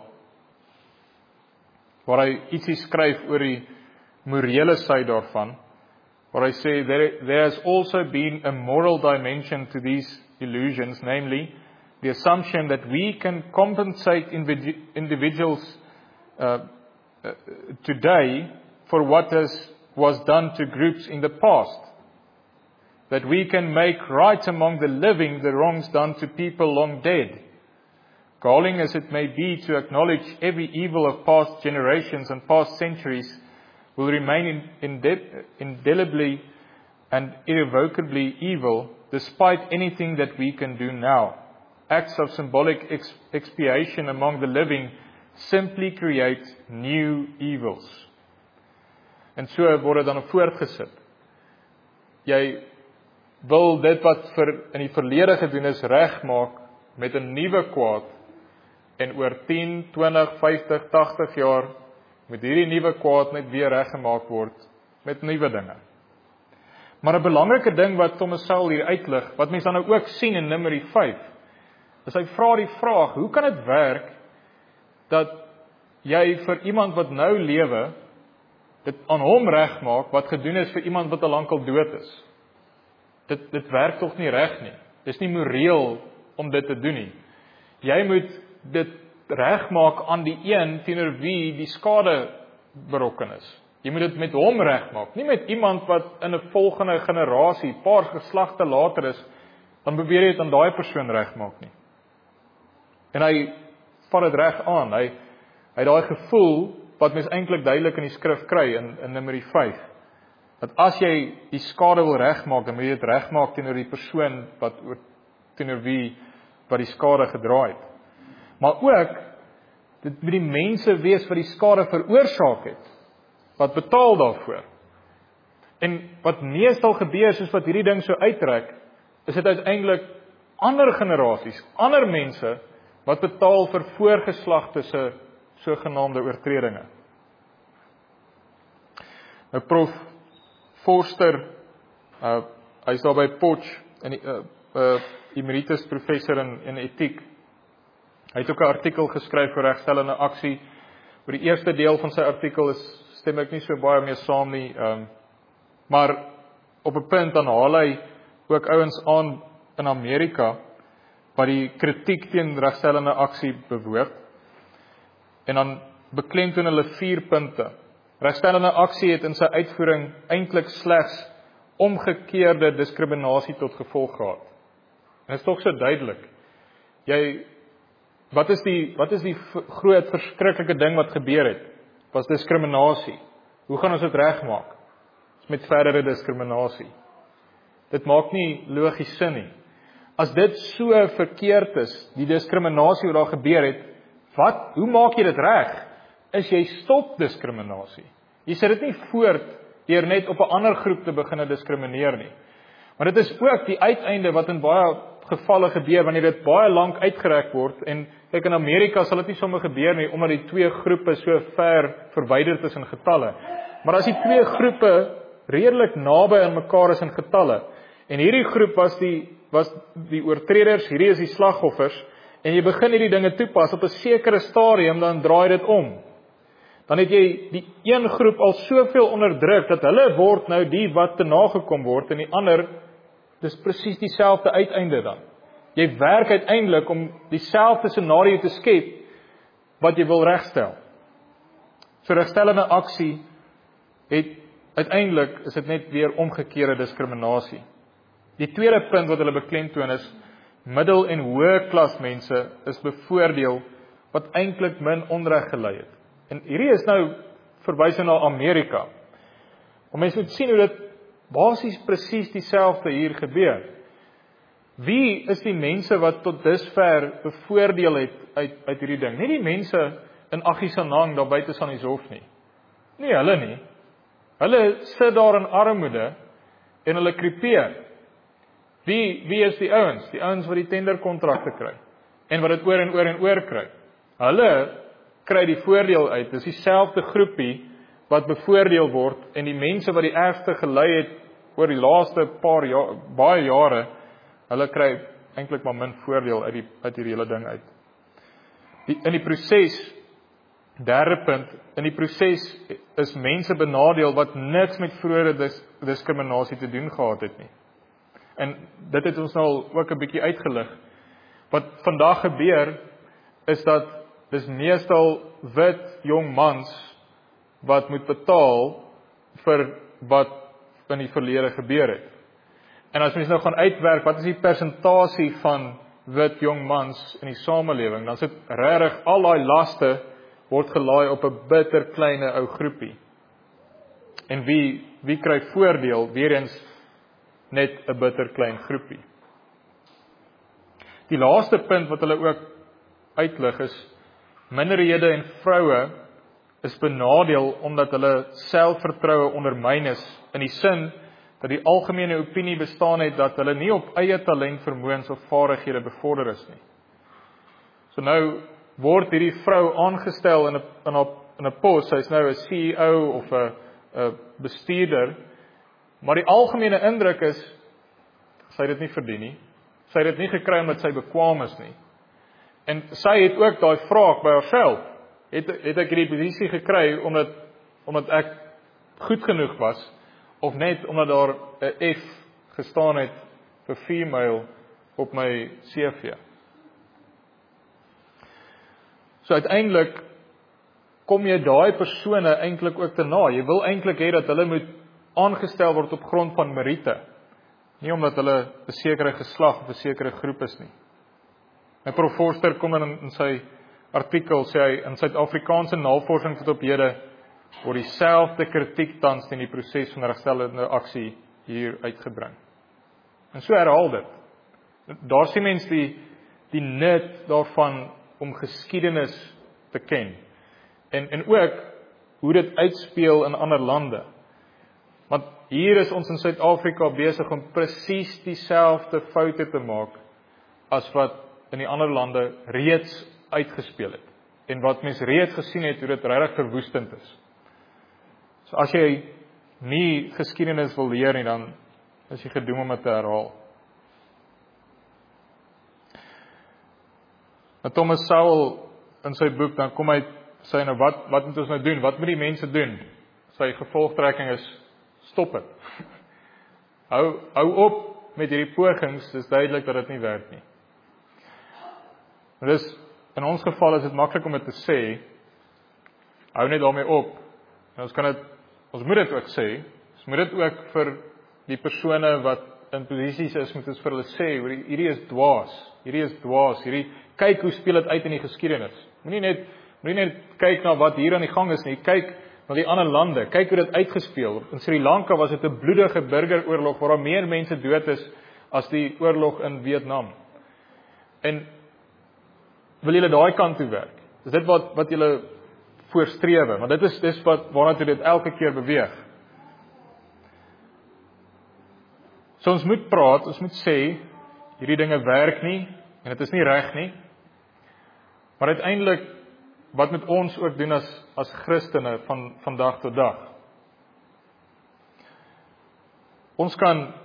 waar hy ietsie skryf oor die morele sy daarvan, waar hy sê there, there has also been a moral dimension to these illusions, namely the assumption that we can compensate individuals uh, uh, today for what has, was done to groups in the past. That we can make right among the living the wrongs done to people long dead. Galling as it may be to acknowledge every evil of past generations and past centuries will remain in, inde- indelibly and irrevocably evil despite anything that we can do now. Acts of symbolic ex- expiation among the living simply create new evils. En so word dit dan voortgesit. Jy wil dit wat vir in die verlede gedoen is regmaak met 'n nuwe kwaad en oor tien, twintig, vyftig, tagtig jaar moet hierdie nuwe kwaad net weer reggemaak word met nuwe dinge. Maar 'n belangrike ding wat Thomas Sowell hier uitlig, wat mense dan nou ook sien in Numeri vyf, is hy vra die vraag, hoe kan dit werk dat jy vir iemand wat nou lewe dit aan hom regmaak wat gedoen is vir iemand wat al lankal dood is? Dit dit werk tog nie reg nie. Dis nie moreel om dit te doen nie. Jy moet dit regmaak aan die een teenoor wie die skade berokken is. Jy moet dit met hom regmaak, nie met iemand wat in 'n volgende generasie, paar geslagte later is, dan beweer jy dit aan daai persoon regmaak nie. En hy vat dit reg aan. Hy hy daai gevoel wat mens eintlik duidelik in die skrif kry in in Numeri vyf. Dat as jy die skade wil regmaak, dan moet jy dit regmaak teenoor die persoon wat teenoor wie wat die skade gedra het. Maar ook dit moet die mense wees wat die skade veroorsaak het, wat betaal daarvoor. En wat meestal gebeur soos wat hierdie ding so uittrek, is dit uiteindelik ander generasies, ander mense wat betaal vir voorgeslagte se sogenaamde oortredinge. Nou Prof Forster, uh, hy is daar by Potch, en die uh, uh, emeritus professor in, in etiek. Hy het ook 'n artikel geskryf oor regstellende aksie. Oor die eerste deel van sy artikel is stem ek nie so baie mee saam nie, um, maar op 'n punt dan haal hy ook ouens aan in Amerika, wat die kritiek teen regstellende aksie bewoog, en dan beklemtoon hulle vier punte. Regstellende aksie het in sy uitvoering eintlik slegs omgekeerde diskriminasie tot gevolg gehad. En dit is tog so duidelik. Jy, wat is die, wat is die groot verskriklike ding wat gebeur het? Was diskriminasie. Hoe gaan ons dit regmaak? Met verdere diskriminasie. Dit maak nie logies sin nie. As dit so verkeerd is, die diskriminasie wat daar gebeur het, wat, hoe maak jy dit reg? Is jy stop diskriminasie. Jy sit dit nie voort deur net op 'n ander groep te begin diskrimineer nie. Maar dit is ook die uiteinde wat in baie gevalle gebeur wanneer dit baie lank uitgereik word, en kyk, in Amerika sal dit nie sommer gebeur nie, omdat die twee groepe so ver verwyderd is in getalle. Maar as die twee groepe redelik naby aan mekaar is in getalle, en hierdie groep was die, was die oortreders, hierdie is die slagoffers, en jy begin hierdie dinge toepas op 'n sekere stadium, dan draai dit om. Dan het jy die een groep al soveel onderdruk, dat hulle word nou die wat te nagekom word, en die ander, dis presies dieselfde uiteinde dan. Jy werk uiteindelik om dieselfde scenario te skep, wat jy wil regstel. So regstellende aksie, het uiteindelik, is dit net weer omgekeerde diskriminasie. Die tweede punt wat hulle beklemtoon is, middel- en hoë klas mense is bevoordeel, wat eintlik min onreg gelei het. En hierdie is nou verwysing na Amerika. Maar mense moet sien hoe dit basies presies dieselfde hier gebeur. Wie is die mense wat tot dusver bevoordeel het uit, uit hierdie ding? Nie die mense in Agisanang daar buite Sannieshof nie. Nie hulle nie. Hulle sit daar in armoede en hulle krepeer. Wie, wie is die ouens? Die ouens wat die tenderkontrakte kry en wat dit oor en oor en oor kry. Hulle kry die voordeel uit. Dis dieselfde groepie wat bevoordeel word, en die mense wat die ergste gelei het oor die laaste paar jaar, baie jare, hulle kry eintlik maar min voordeel uit die uit hierdie hele ding uit. Die, in die proses, derde punt, in die proses is mense benadeel wat niks met vroeëre dis, diskriminasie te doen gehad het nie. En dit het ons nou ook 'n bietjie uitgelig. Wat vandag gebeur, is dat dis meestal wit jong mans wat moet betaal vir wat in die verlede gebeur het. En as mens nou gaan uitwerk, wat is die persentasie van wit jong mans in die samelewing, dan is dit regtig al daai laste word gelaai op 'n bitter klein ou groepie. En wie wie kry voordeel? Weer eens net 'n bitter klein groepie. Die laaste punt wat hulle ook uitlig is, minderhede en vroue is benadeel omdat hulle selfvertroue ondermyn is, in die sin dat die algemene opinie bestaan het dat hulle nie op eie talent, vermoëns of vaardighede bevorder is nie. So nou word hierdie vrou aangestel in 'n in 'n in 'n pos, sy's nou 'n C E O of 'n 'n bestuurder, maar die algemene indruk is sy het dit nie verdien nie. Sy het dit nie gekry omdat sy bekwaam is nie. En sy het ook daai vraag by haarself, het het ek hierdie posisie gekry omdat omdat ek goed genoeg was, of net omdat daar 'n F gestaan het vir female op my C V. So uiteindelik kom jy daai persone eintlik ook te na. Jy wil eintlik hê dat hulle moet aangestel word op grond van meriete, nie omdat hulle 'n sekere geslag of 'n sekere groep is nie. En Prof Forster kom in, in sy artikel, sê hy, in Suid-Afrikaanse navorsing tot op hede word dieselfde kritiek tans teen die proses van regstellende aksie hier uitgebring. En so herhaal dit. Daar sien mens die, die nut daarvan om geskiedenis te ken. En, en ook hoe dit uitspeel in ander lande. Want hier is ons in Suid-Afrika besig om presies dieselfde foute te maak as wat in die ander lande reeds uitgespeel het. En wat mens reeds gesien het, hoe dit regtig verwoestend is. So as jy nie geskiedenis wil leer nie, dan is jy gedoem om dit te herhaal. En Thomas Sowell in sy boek, dan kom hy sê nou, wat, wat moet ons nou doen? Wat moet die mense doen? sy gevolgtrekking is, stop dit. hou, hou op met hierdie pogings, dis duidelik dat dit nie werk nie. Dus, in ons geval is dit maklik om dit te sê, hou net daarmee op, en ons kan dit, ons moet dit ook sê, ons moet dit ook vir die persone wat in posisies is, moet ons vir hulle sê, hierdie is dwaas, hierdie is dwaas, hierdie, kyk hoe speel dit uit in die geskiedenis. Moenie net, moenie net kyk na wat hier aan die gang is nie, kyk na die ander lande, kyk hoe dit uitgespeel. In Sri Lanka was dit 'n bloedige burgeroorlog, waar daar meer mense dood is, as die oorlog in Vietnam. En, wil julle daai kant toe werk? Is dit wat, wat julle voorstrewe? Want dit is, dit is wat, waarna toe dit elke keer beweeg. So ons moet praat, ons moet sê, hierdie dinge werk nie, en dit is nie reg nie, maar uiteindelik, wat moet ons ook doen as, as Christene van, van dag tot dag? Ons kan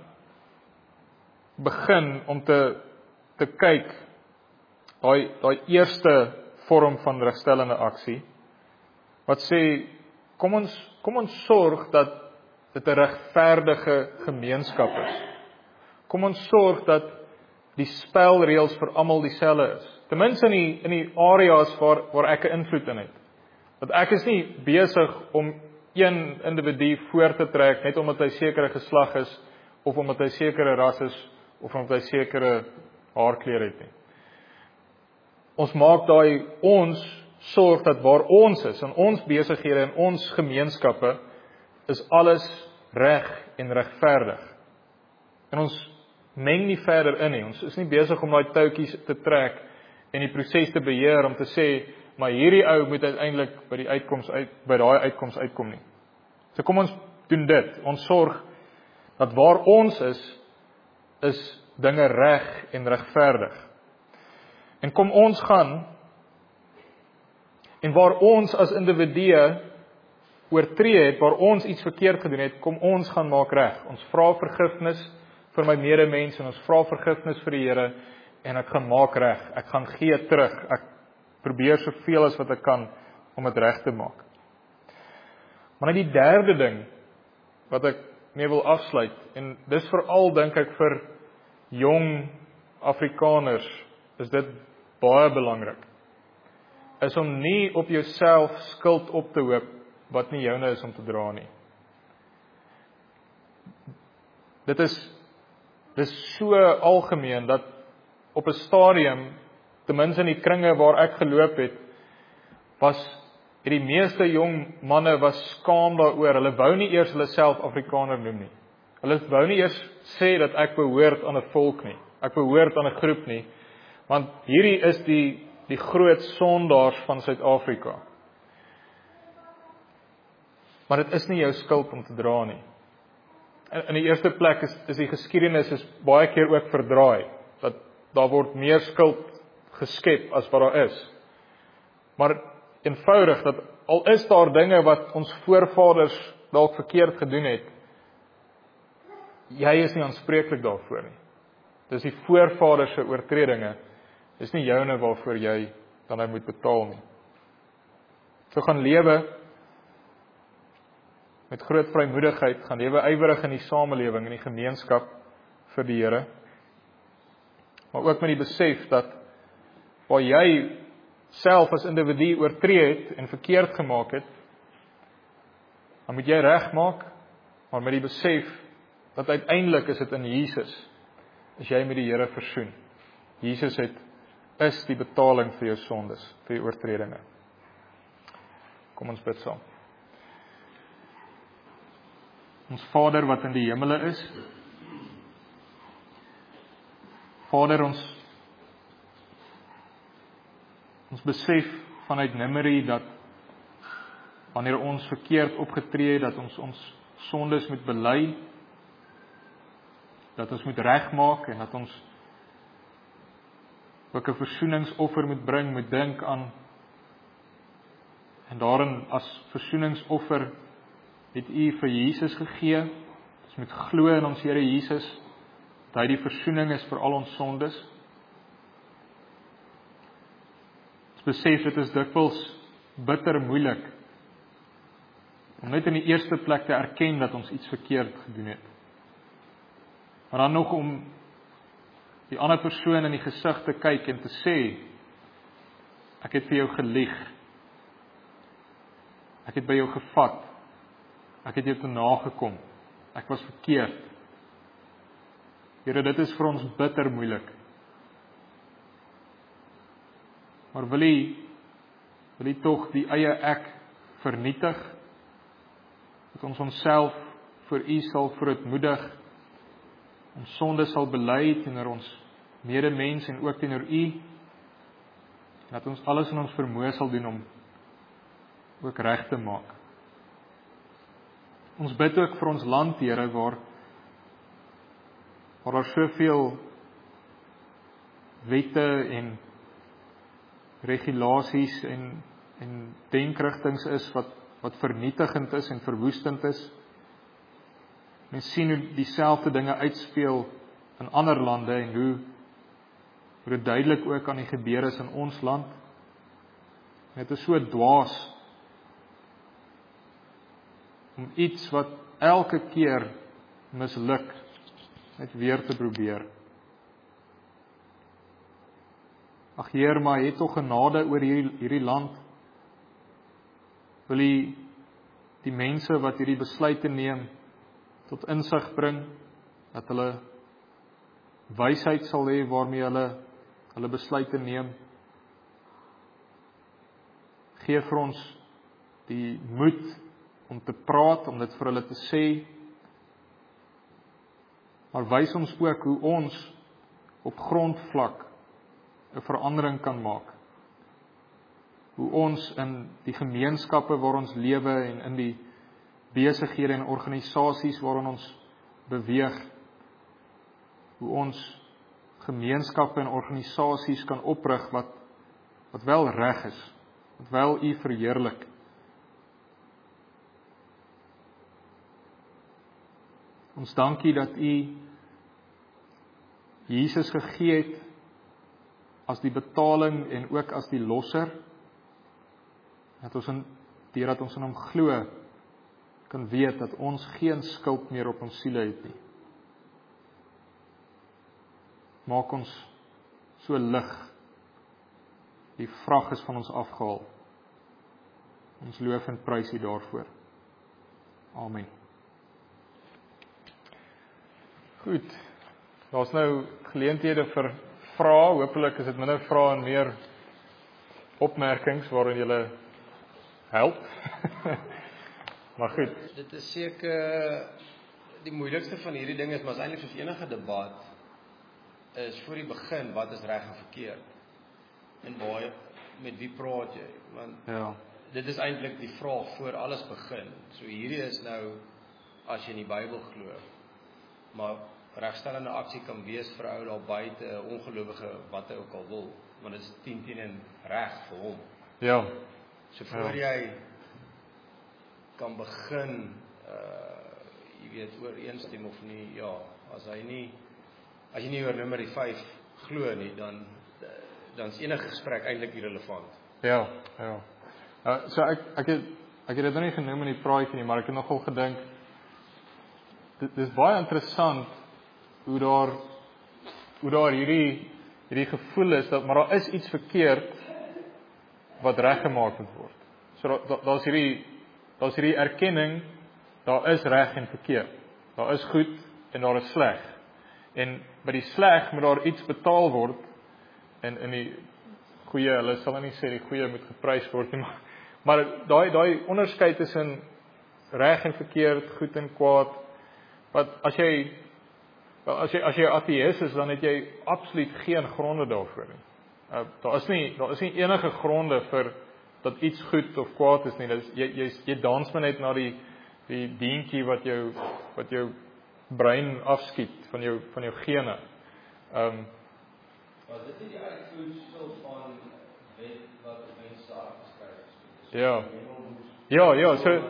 begin om te, te kyk, daai, daai eerste vorm van regstellende aksie, wat sê, kom ons, kom ons sorg dat dit 'n regverdige gemeenskap is. Kom ons sorg dat die spelreëls vir almal dieselfde is. Ten minste in die, in die areas waar, waar ek 'n invloed in het. Dat ek is nie besig om een individu voor te trek, net omdat hy sekere geslag is, of omdat hy sekere ras is, of omdat hy sekere haarkleur het nie. Ons maak daai, ons sorg dat waar ons is, in ons besighede, in ons gemeenskappe, is alles reg en regverdig. En ons meng nie verder in nie, ons is nie besig om daai touwtjies te trek, en die proses te beheer, om te sê, maar hierdie ou moet uiteindelik by die uitkoms uit, by daai uitkoms uitkom nie. So kom ons doen dit, ons sorg, dat waar ons is, is dinge reg en regverdig. En kom ons gaan, en waar ons as individue oortree het, waar ons iets verkeerd gedoen het, kom ons gaan maak reg. Ons vra vergifnis vir my medemens, en ons vra vergifnis vir die Here, en ek gaan maak reg, ek gaan gee terug, ek probeer soveel as wat ek kan, om dit reg te maak. Maar net die derde ding, wat ek mee wil afsluit, en dis veral, dink ek, vir jong Afrikaners, is dit baie belangrik, is om nie op jouself skuld op te hoop, wat nie joune is om te dra nie. Dit is, dit is so algemeen, dat op 'n stadium, ten minste in die kringe waar ek geloop het, was, die meeste jong manne was skaam daaroor, hulle wou nie eers hulle self Afrikaner noem nie. Hulle wou nie eers sê dat ek behoort aan 'n volk nie, ek behoort aan 'n groep nie, want hierdie is die, die groot sondaars van Suid-Afrika. Maar dit is nie jou skuld om te dra nie. In, in die eerste plek is, is die geskiedenis is baie keer ook verdraai, dat daar word meer skuld geskep as wat daar is. Maar eenvoudig, dat al is daar dinge wat ons voorvaders dalk verkeerd gedoen het, jy is nie aanspreeklik daarvoor nie. Dis die voorvaders se oortredinge, dis nie joune waarvoor jy dan nou moet betaal nie. So gaan lewe met groot vrymoedigheid, gaan lewe ywerig in die samelewing, in die gemeenskap vir die Here, maar ook met die besef dat waar jy self as individu oortree het en verkeerd gemaak het, dan moet jy regmaak, maar met die besef dat uiteindelik is dit in Jesus, as jy met die Here versoen. Jesus het, is die betaling vir jou sondes, vir jou oortredinge. Kom ons bid saam. Ons Vader wat in die hemele is, Vader, ons ons besef vanuit Numeri dat wanneer ons verkeerd opgetree het, dat ons ons sondes moet bely, dat ons moet regmaak en dat ons ook 'n versoeningsoffer moet bring, moet dink aan, en daarin as versoeningsoffer het U vir Jesus gegee, ons moet glo in ons Here Jesus, dat hy die versoening is vir al ons sondes. Ons besef dit is dikwels bitter moeilik Om net in die eerste plek te erken dat ons iets verkeerd gedoen het. Maar dan nog om die ander persoon in die gesig te kyk en te sê, ek het vir jou gelieg. Ek het by jou gevat. Ek het jou te nagekom. Ek was verkeerd. Here, dit is vir ons bitter moeilik. Maar wil U, wil U tog die eie ek vernietig? Dat ons onsself voor U sal verootmoedig, ons sonde sal bely teenoor ons medemens en ook teenoor U, dat ons alles in ons vermoë sal doen om ook reg te maak. Ons bid ook vir ons land, Here, waar waar daar soveel wette en regulasies en en denkrigtings is wat wat vernietigend is en verwoestend is. Mens sien hoe dieselfde dinge uitspeel in ander lande en hoe hoe dit duidelik ook aan die gebeur is in ons land. Dit is so dwaas om iets wat elke keer misluk net weer te probeer. Ag Heer, maar het tog genade oor hierdie, hierdie land. Wil U die mense wat hierdie besluite neem tot insig bring, dat hulle wysheid sal hê waarmee hulle hulle besluite neem. Gee vir ons die moed om te praat, om dit vir hulle te sê, maar wys ons ook hoe ons op grondvlak 'n verandering kan maak. Hoe ons in die gemeenskappe waar ons lewe en in die besighede en organisasies waarin ons beweeg, hoe ons gemeenskappe en organisasies kan oprig wat wat wel reg is, wat wel U verheerlik. Ons dankie dat U Jesus gegee het as die betaling en ook as die losser, dat ons in, deurdat ons in Hom glo, kan weet dat ons geen skuld meer op ons siele het nie. Maak ons so lig, die vrag is van ons afgehaal. Ons loof en prys U daarvoor. Amen. Goed, daar's nou geleenthede vir vrae, hopelik is dit minder vrae en meer opmerkings waarin julle help. Maar goed. Dit is seker die moeilikste van hierdie ding is, maar is eintlik soos enige debat, is voor die begin, wat is reg en verkeerd? En baie, met wie praat jy? Want ja. Dit is eintlik die vraag voor alles begin. So hierdie is nou, as jy in die Bybel glo, maar regstellende aksie kan wees vir ou daar buite, ongelowige, wat hy ook al wil, want dit is tien teen een reg vir hom. Ja. So voor ja. jy kan begin, uh, jy weet, ooreenstem of nie, ja, as hy nie, as jy nie oor nummer vyf glo nie, dan, dan is enige gesprek eintlik irrelevant. Ja, ja. Uh, so ek, ek het, ek het dit nou nie genoem in die praatjie nie, maar ek het nogal gedink, dit is baie interessant, hoe daar, hoe daar hierdie, hierdie gevoel is, dat, maar daar is iets verkeerd, wat reggemaak moet word. So daar, daar, daar is hierdie, daar is hierdie erkenning, daar is reg en verkeerd. Daar is goed en daar is sleg. En by die sleg moet daar iets betaal word, en in die goeie, hulle sal nie sê die goeie moet geprys word nie, maar, maar daai, daai onderskeid tussen reg en verkeerd, goed en kwaad, wat as jy, as jy, as jy ateïs is, dan het jy absoluut geen gronde daarvoor nie. Uh, daar is nie, daar is nie enige gronde vir dat iets goed of kwaad is nie. Dis, jy, jy, jy dans maar net na die, die beentjie wat jou, wat jou brein afskiet van jou, van jou gene. Um, Maar dit is die uitvloeisel van wet wat mense afgeskryf is. Ja. Ja, ja, so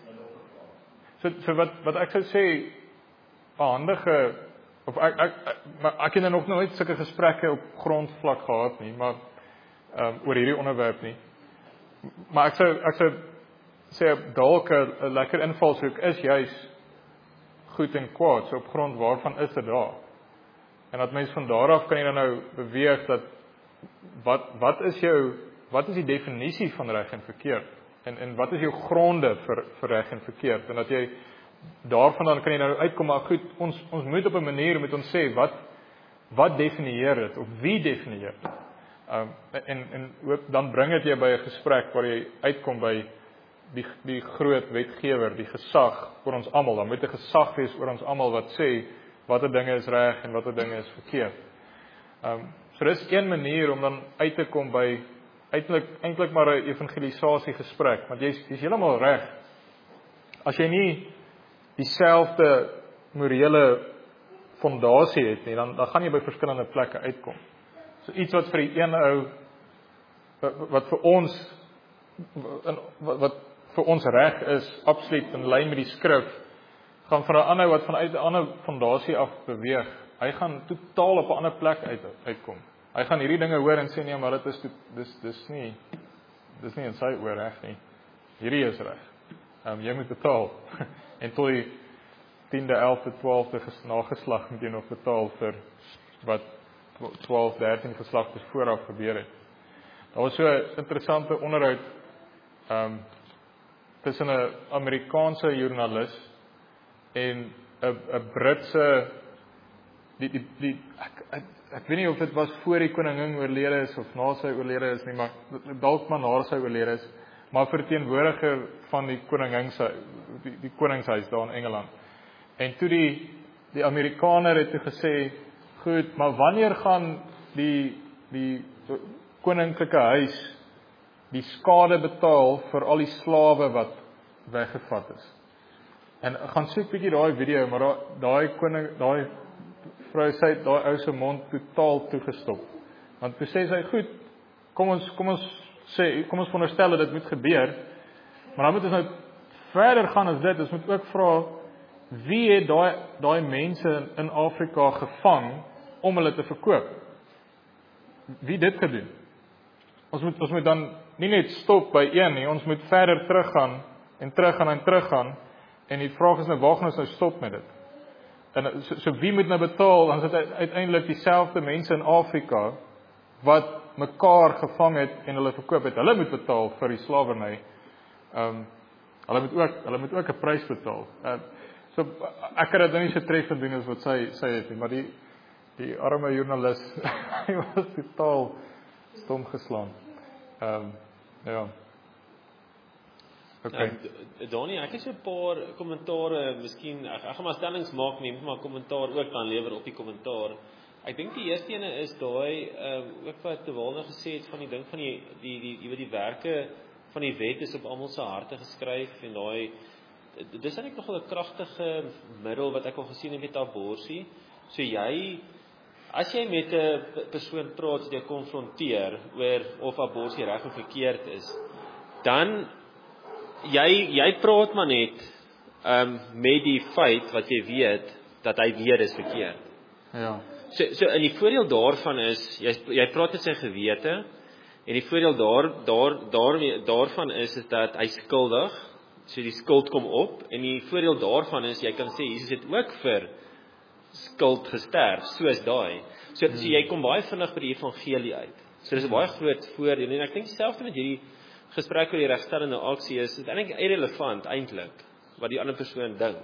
so, so wat wat ek sou sê, 'n handige of ek ek ek, maar ek het nog nooit sulke gesprekke op grondvlak gehad nie, maar um, oor hierdie onderwerp nie. Maar ek sou ek sou sê dalk 'n lekker invalshoek is juis goed en kwaad, so op grond waarvan is dit daar. En dat mens van daar af kan jy dan nou beweeg dat wat wat is jou wat is die definisie van reg en verkeerd? En en wat is jou gronde vir vir reg en verkeerd? En dat jy daarvan dan kan jy nou uitkom, maar goed, ons ons moet op 'n manier met ons sê wat wat definieer dit of wie definieer dit? Um, en en dan bring dit jy by 'n gesprek waar jy uitkom by die die groot wetgewer, die gesag oor ons almal. Dan moet 'n gesag wees oor ons almal wat sê watter dinge is reg en watter dinge is verkeerd. Um, so dis een manier om dan uit te kom by eintlik eintlik maar 'n evangelisasie gesprek, want jy's jy's heeltemal reg. As jy nie dieselfde morele fondasie het nie, dan dan gaan jy by verskillende plekke uitkom. So iets wat vir die een ou wat, wat vir ons wat, wat vir ons reg is, absoluut in lyn met die skrif, gaan vir 'n ander wat vanuit 'n ander fondasie af beweeg. Hy gaan totaal op 'n ander plek uit uitkom. Hy gaan hierdie dinge hoor en sê nee, maar dit is dis dis nie dis nie in sy oor reg nie. Hierdie is reg. Ehm um, jy moet betaal. En tot die tiende, elfde, twaalfde nageslag moet jy nog betaal vir wat twaalf, dertien geslagte vooraf gebeur het. Daar was so 'n interessante onderhoud ehm um, tussen 'n Amerikaanse joernalis en 'n 'n Britse die die die ek, ek ek weet nie of dit was voor die koningin oorlede is of na sy oorlede is nie, maar dalk maar na sy oorlede is, maar verteenwoordiger van die koningin se die, die koningshuis daar in Engeland. En toe die die Amerikaner het toe gesê, goed, maar wanneer gaan die die koninklike huis die skade betaal vir al die slawe wat weggevat is? En gaan soek bietjie daai video, maar daai daai koning, daai vrou sê daai ou se mond totaal toegestop. Want toe sê sy, goed, kom ons kom ons sê, kom ons veronderstel dat dit moet gebeur, maar dan moet ons nou verder gaan as dit. Ons moet ook vra, wie het daai daai mense in Afrika gevang om hulle te verkoop? Wie dit gedoen? Ons moet ons moet dan nie net stop by een nie, ons moet verder teruggaan en teruggaan en teruggaan. En die vraag is nou, waar gaan ons nou stop met dit? En so, so wie moet nou betaal? Dan is dit uiteindelik dieselfde mense in Afrika wat mekaar gevang het en hulle verkoop het. Hulle moet betaal vir die slawerny. Ehm um, hulle moet ook hulle moet ook 'n prys betaal. Uh, so ek kan dit nou nie so treffend doen as wat sy sy het nie, maar die die arme joernalis hy was totaal stom geslaan. Ehm um, ja. Okay. Nou, Donnie, ek het so 'n paar kommentare, miskien ek, ek gaan maar stellings maak, nie maar kommentaar ook dan lewer op die kommentaar. Ek dink die eerste ene is daai ehm uh, ook wat De Waal nou gesê het van die ding van die die die die, die werke van die wet is op almal se harte geskryf en daai dis eintlik nogal 'n kragtige middel wat ek al gesien het met abortus. So jy as jy met 'n persoon praat wat jy konfronteer oor of abortus reg of verkeerd is, dan Jy jy praat maar net um, met die feit wat jy weet dat hy weet is verkeerd. Ja. So so in die voordeel daarvan is jy jy praat met sy gewete en die voordeel daar daar daar daarvan is is dat hy skuldig, so die skuld kom op en die voordeel daarvan is jy kan sê Jesus het ook vir skuld gesterf soos daai. So, hmm. so jy kom baie vinnig by die evangelie uit. So dis 'n baie groot voordeel en ek dink selfs met hierdie gesprek oor die regstellende aksie is dit eintlik irrelevant eintlik wat die ander persoon dink.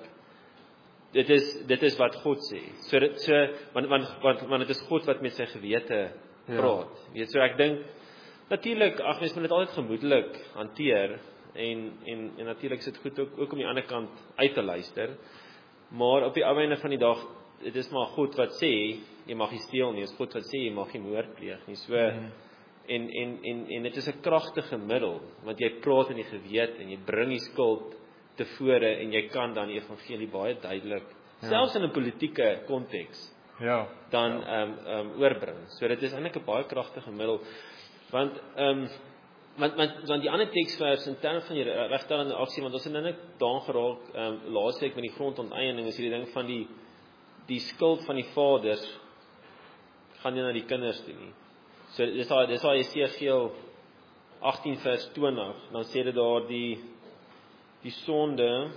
Dit is dit is wat God sê. So dit so want want want want dit is God wat met sy gewete praat. Ja. Weet so ek dink natuurlik ag mens moet dit altyd gemoedelik hanteer en en en natuurlik is dit goed ook ook om die ander kant uit te luister. Maar op die ou einde van die dag dit is maar God wat sê jy mag nie steel nie, is God wat sê jy mag nie moord pleeg nie. So mm-hmm. En en en en dit is 'n kragtige middel want jy praat in die gewete en jy bring die skuld tevore en jy kan dan die evangelie baie duidelik ja. selfs in 'n politieke konteks ja dan ehm ja. um, um, oorbring. So dit is eintlik 'n baie kragtige middel want ehm um, want, want want die ander teksvers in terme van die regstellende aksie want ons het nou net daan geraak ehm um, laasweek met die grondonteiening is hierdie ding van die die skuld van die vaders gaan nie na die kinders toe nie. So dis al dis al Jesegiel agttien vers twintig, dan sê dit daar die die sonde,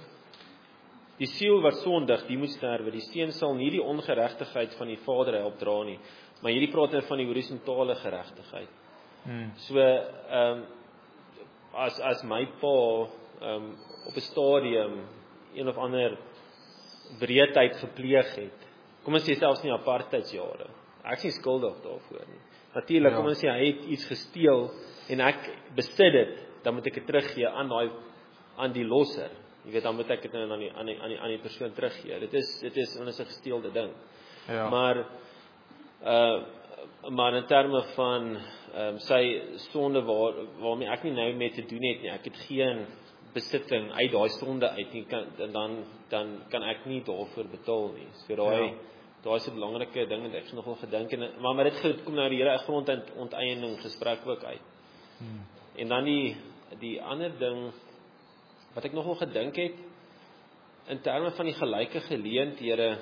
die siel wat sondig, die moet sterwe. Die seun sal nie die ongeregtigheid van die Vader help dra nie, maar hierdie praat nou van die horisontale geregtigheid. Hmm. So, ehm um, as as my pa ehm um, op 'n stadium een of ander wreedheid gepleeg het. Kom ons sê selfs nie apartheidsjare. Ek is nie skuldig daarvoor nie. Natuurlik, Ja. kom ons sê hy het iets gesteel en ek besit dit, dan moet ek dit teruggee aan daai aan die losser. Jy weet, dan moet ek dit nou aan die aan die aan die, aan die persoon teruggee. Dit is dit is 'n gesteelde ding. Ja. Maar uh maar in terme van ehm um, sy sonde waar waarmee ek nie nou mee te doen het nie. Ek het geen besitting uit daai sonde uit nie, kan dan dan kan ek nie daarvoor betaal nie. So daai Ja. daai is 'n belangrike ding en ek het nogal gedink en maar maar dit kom nou die hele grondonteeneming gesprek ook uit. Hmm. En dan die die ander ding wat ek nogal gedink het in terme van die gelyke geleenthede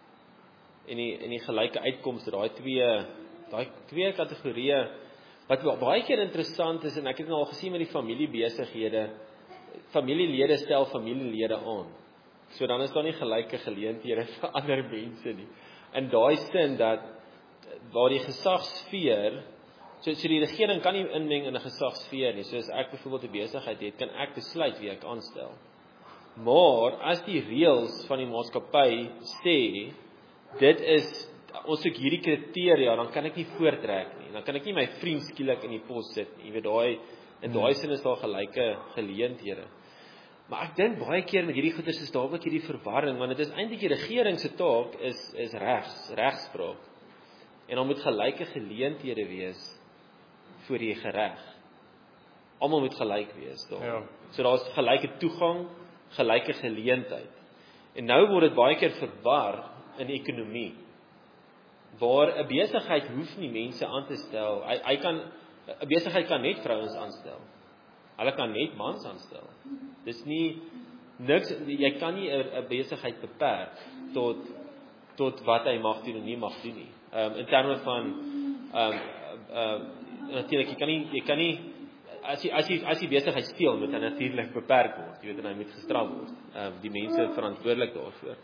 en die en die gelyke uitkomste, daai twee daai twee kategorieë wat baie keer interessant is en ek het nou al gesien met die familiebesighede, familielede stel familielede aan. So dan is daar nie gelyke geleenthede vir ander mense nie. In daai sin dat waar die gesagsfeer, so, so die regering kan nie inmeng in 'n gesagsfeer nie. So as ek byvoorbeeld 'n besigheid het, kan ek besluit wie ek aanstel. Maar as die reëls van die maatskappy sê dit is ons soek hierdie kriteria, dan kan ek nie voortrek nie. Dan kan ek nie my vriend skielik in die pos sit nie. Jy weet daai in daai sin is daar gelyke geleenthede. Maar ek dink baie keer met hierdie goeders is daar ook hierdie verwarring, want dit is eintlik die regering se taak is is regs, regspraak. En dan moet gelyke geleenthede wees voor die reg. Almal moet gelyk wees daar. Ja. So daar's gelyke toegang, gelyke geleentheid. En nou word dit baie keer verwar in ekonomie. Waar 'n besigheid hoef nie mense aan te stel. Hy hy kan 'n besigheid kan net vrouens aanstel. Hulle kan net mans aanstel. Dis nie niks jy kan nie 'n besigheid beperk tot tot wat hy mag doen en nie mag doen nie. Ehm um, in terme van ehm um, ehm um, natuurlik jy kan nie jy kan nie as jy as jy as jy besigheid steel moet hy natuurlik beperk word. Jy weet en hy moet gestraf word. Ehm um, die mense verantwoordelik daarvoor.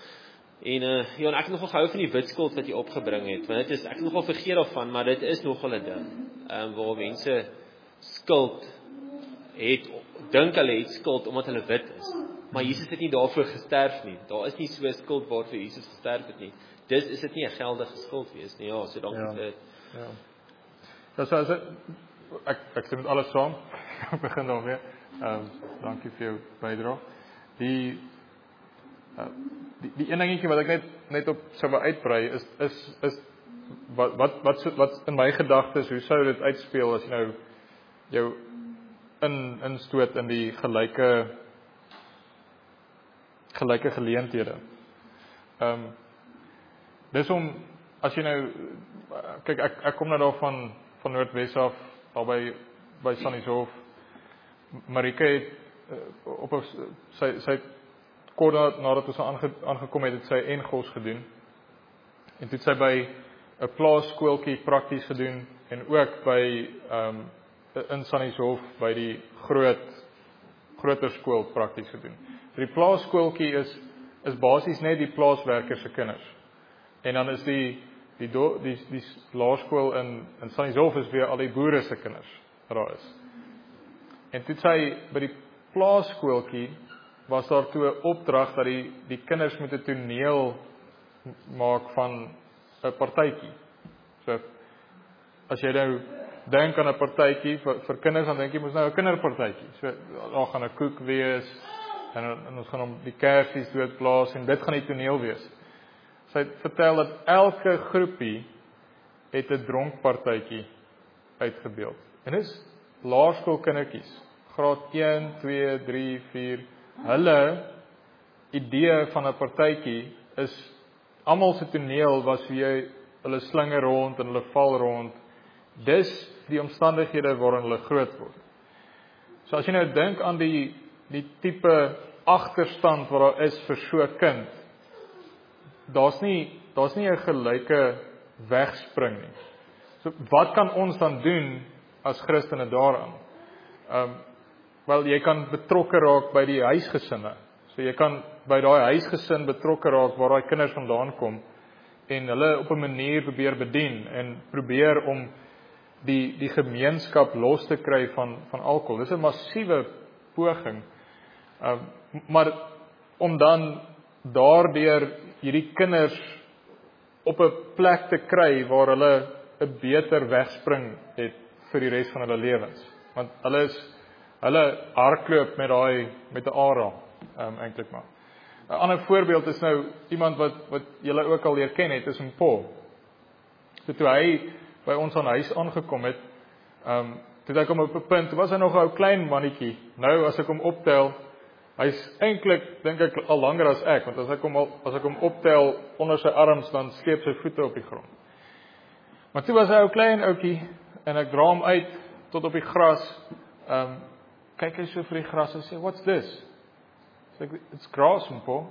En uh, ja, en ek het nogal gehou van die witskuld wat jy opgebring het, want dit is ek het nogal vergeet daarvan, maar dit is nogal 'n ding. Ehm um, waar mense skuld het dink hulle het skuld omdat hulle wit is. Maar Jesus het nie daarvoor gesterf nie. Daar is nie so 'n skuld waarvoor Jesus gesterf het nie. Dis is dit nie 'n geldige skuld wees nie. Ja, so dankie Ja. vir dit. Ja. Ja, so as ek ek, ek sê met alles saam. Ek begin daarmee. Ehm um, dankie vir jou bydrae. Die uh, die die een dingetjie wat ek net net op sou wou uitbrei is is is wat wat wat so, wat in my gedagtes, hoe sou dit uitspeel as jy nou jou in instoot in die gelyke gelyke geleenthede. Ehm um, dis om as jy nou kyk ek ek kom nou daar van van Noordwes af albei by Sannieshof. Marika het uh, op sy sy kort nadat ons aange, aangekom het, het sy Engels gedoen. En toe het sy by 'n plaaskooltjie prakties gedoen en ook by ehm um, in Sannieshof by die groot groter skool prakties gedoen. So die plaaskooltjie is is basies net die plaaswerkers se kinders. En dan is die die do, die die laerskool in in Sannieshof is weer al die boere se kinders wat daar is. En toe sy by die plaaskooltjie was daar toe 'n opdrag dat die die kinders moet 'n toneel maak van 'n partytjie. So as jy nou dink aan 'n partytjie vir, vir kinders, dan dink jy mos nou 'n kinderpartytjie. So daar gaan 'n koek wees en, en ons gaan hom die kersies doodblaas en dit gaan die toneel wees. Sy het vertel dat elke groepie het 'n dronkpartytjie uitgebeeld. En dis laerskoolkindertjies, graad een, twee, drie, vier. Hulle idee van 'n partytjie is almal se toneel was wie jy hulle slinger rond en hulle val rond. Dis die omstandighede waarin hulle groot word. So as jy nou dink aan die die tipe agterstand wat daar is vir so 'n kind, daar's nie daar's nie 'n gelyke wegspring nie. So wat kan ons dan doen as Christene daaraan? Um wel jy kan betrokke raak by die huisgesinne. So jy kan by daai huisgesin betrokke raak waar daai kinders vandaan kom en hulle op 'n manier probeer bedien en probeer om die die gemeenskap los te kry van van alkohol. Dis 'n massiewe poging. Uh, maar om dan daardeur hierdie kinders op 'n plek te kry waar hulle 'n beter wegspring het vir die res van hulle lewens. Want hulle is hulle hardloop met daai met 'n aara, um, eintlik maar. 'n Ander voorbeeld is nou iemand wat wat julle ook al leer ken het, is 'n Paul. So toe hy by ons aan huis aangekom het, um, toe ek hom op 'n punt, was hy nog 'n ou klein mannetjie. Nou as ek hom optel, hy's eintlik dink ek al langer as ek, want as ek hom al, as ek hom optel onder sy arms, dan sleep sy voete op die grond. Maar toe was hy 'n ou klein ouetjie en ek dra hom uit tot op die gras. Um, kyk hy so vir die gras en sê, "What's this?" Sê ek, "It's grass, Paul."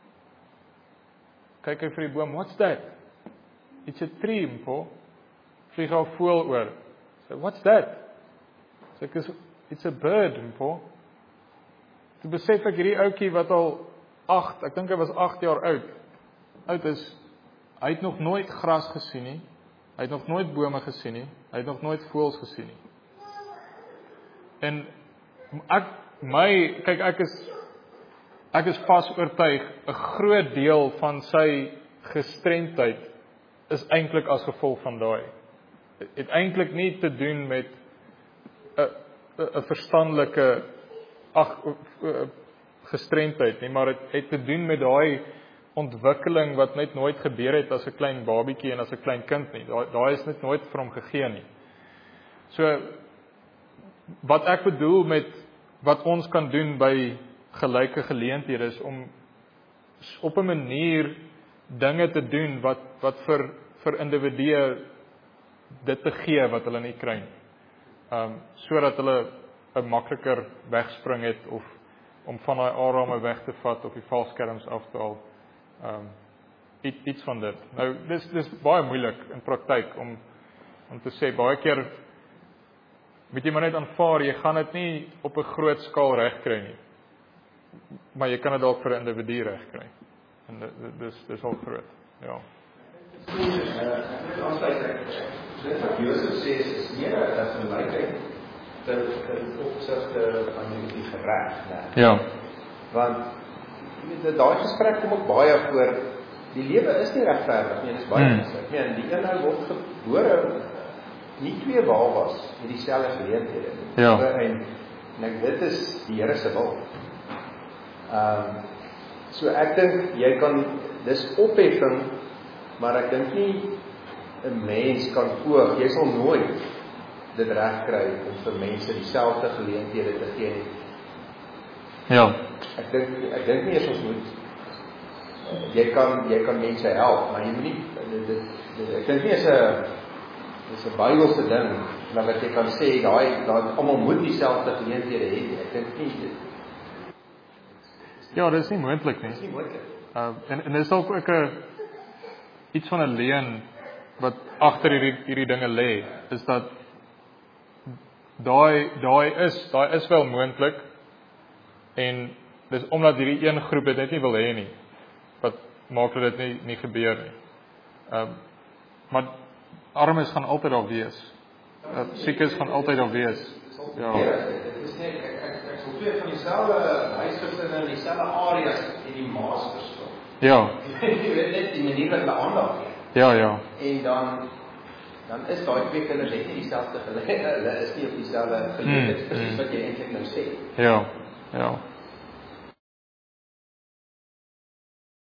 Kyk hy vir die boom, "What's that?" "It's a tree, Paul." Vlieg al voël oor. Sê, "What's that?" Sê ek, "It's a bird, Paul." Toe besef ek hierdie ouetjie wat al agt, ek dink hy was agt jaar oud, oud is, hy het nog nooit gras gesien nie, hy het nog nooit bome gesien nie, hy het nog nooit voëls gesien nie. En ek, my, kyk ek is, ek is vas oortuig, 'n groot deel van sy gestremdheid is eintlik as gevolg van daai. Het eintlik nie te doen met 'n 'n verstandelike ag gestremdheid nie, maar dit het, het te doen met daai ontwikkeling wat net nooit gebeur het as 'n klein babietjie en as 'n klein kind nie. Daai daai is net nooit vir hom gegee nie. So wat ek bedoel met wat ons kan doen by gelyke geleenthede is om op 'n manier dinge te doen wat wat vir vir individue dit te gee wat hulle nie kry nie. Um sodat hulle 'n makliker wegspring het of om van daai aarame weg te vat of die valskerms af te haal. Um iets van dit. Nou dis dis baie moeilik in praktyk om om te sê baie keer moet jy maar net aanvaar, jy gaan dit nie op 'n groot skaal regkry nie. Maar jy kan dit dalk vir 'n individu regkry. En dit dis dis al groot. Ja. Uh, dit wat Josef sê is meer as 'n gelykheid ten opsigte van die gereg, né? Ja. Want weet daai gesprek kom ook baie voor. Die lewe is nie regverdig nie, dis baie Hmm. gesê. Nee, en die een word gebore nie twee babas met dieselfde geleenthede nie. Ja. En, en ek, dit is die Here se wil. Ehm um, so ek dink jy kan dis opheffing, maar ek dink nie 'n mens kan poog, jy sal nooit dit reg kry om vir mense dieselfde geleenthede te gee nie. Ja. Ek dink ek dink nie eens ons moet jy kan jy kan mense help, maar jy moet nie dit, dit, dit, ek dink nie is 'n dis 'n Bybelse ding dat wat jy kan sê daai daai almal moet dieselfde geleenthede hê. Ek dink nie dit Ja, dit is nie moontlik nie. is nie moontlik. Uh, en en dis dalk ook 'n iets van 'n leuen wat agter hierdie hierdie dinge lê, is dat daai daai is, daai is wel moontlik en dis omdat hierdie een groep dit net nie wil hê nie. Wat maak dat dit nie nie gebeur nie. Ehm um, maar armes gaan altyd daar wees. Uh, siekes gaan altyd daar wees. Ja. Dit is net ek ek ek sou twee van dieselfde huisgesinne in dieselfde areas en die maas verskil. Ja. Jy weet net die manier wat hulle aandag gee. Ja, ja. En dan dan is daai twee kinders net nie dieselfde geleentheid. Hulle is nie op dieselfde geleentheid Hmm, presies hmm. wat jy eintlik nou sê. Ja. Ja.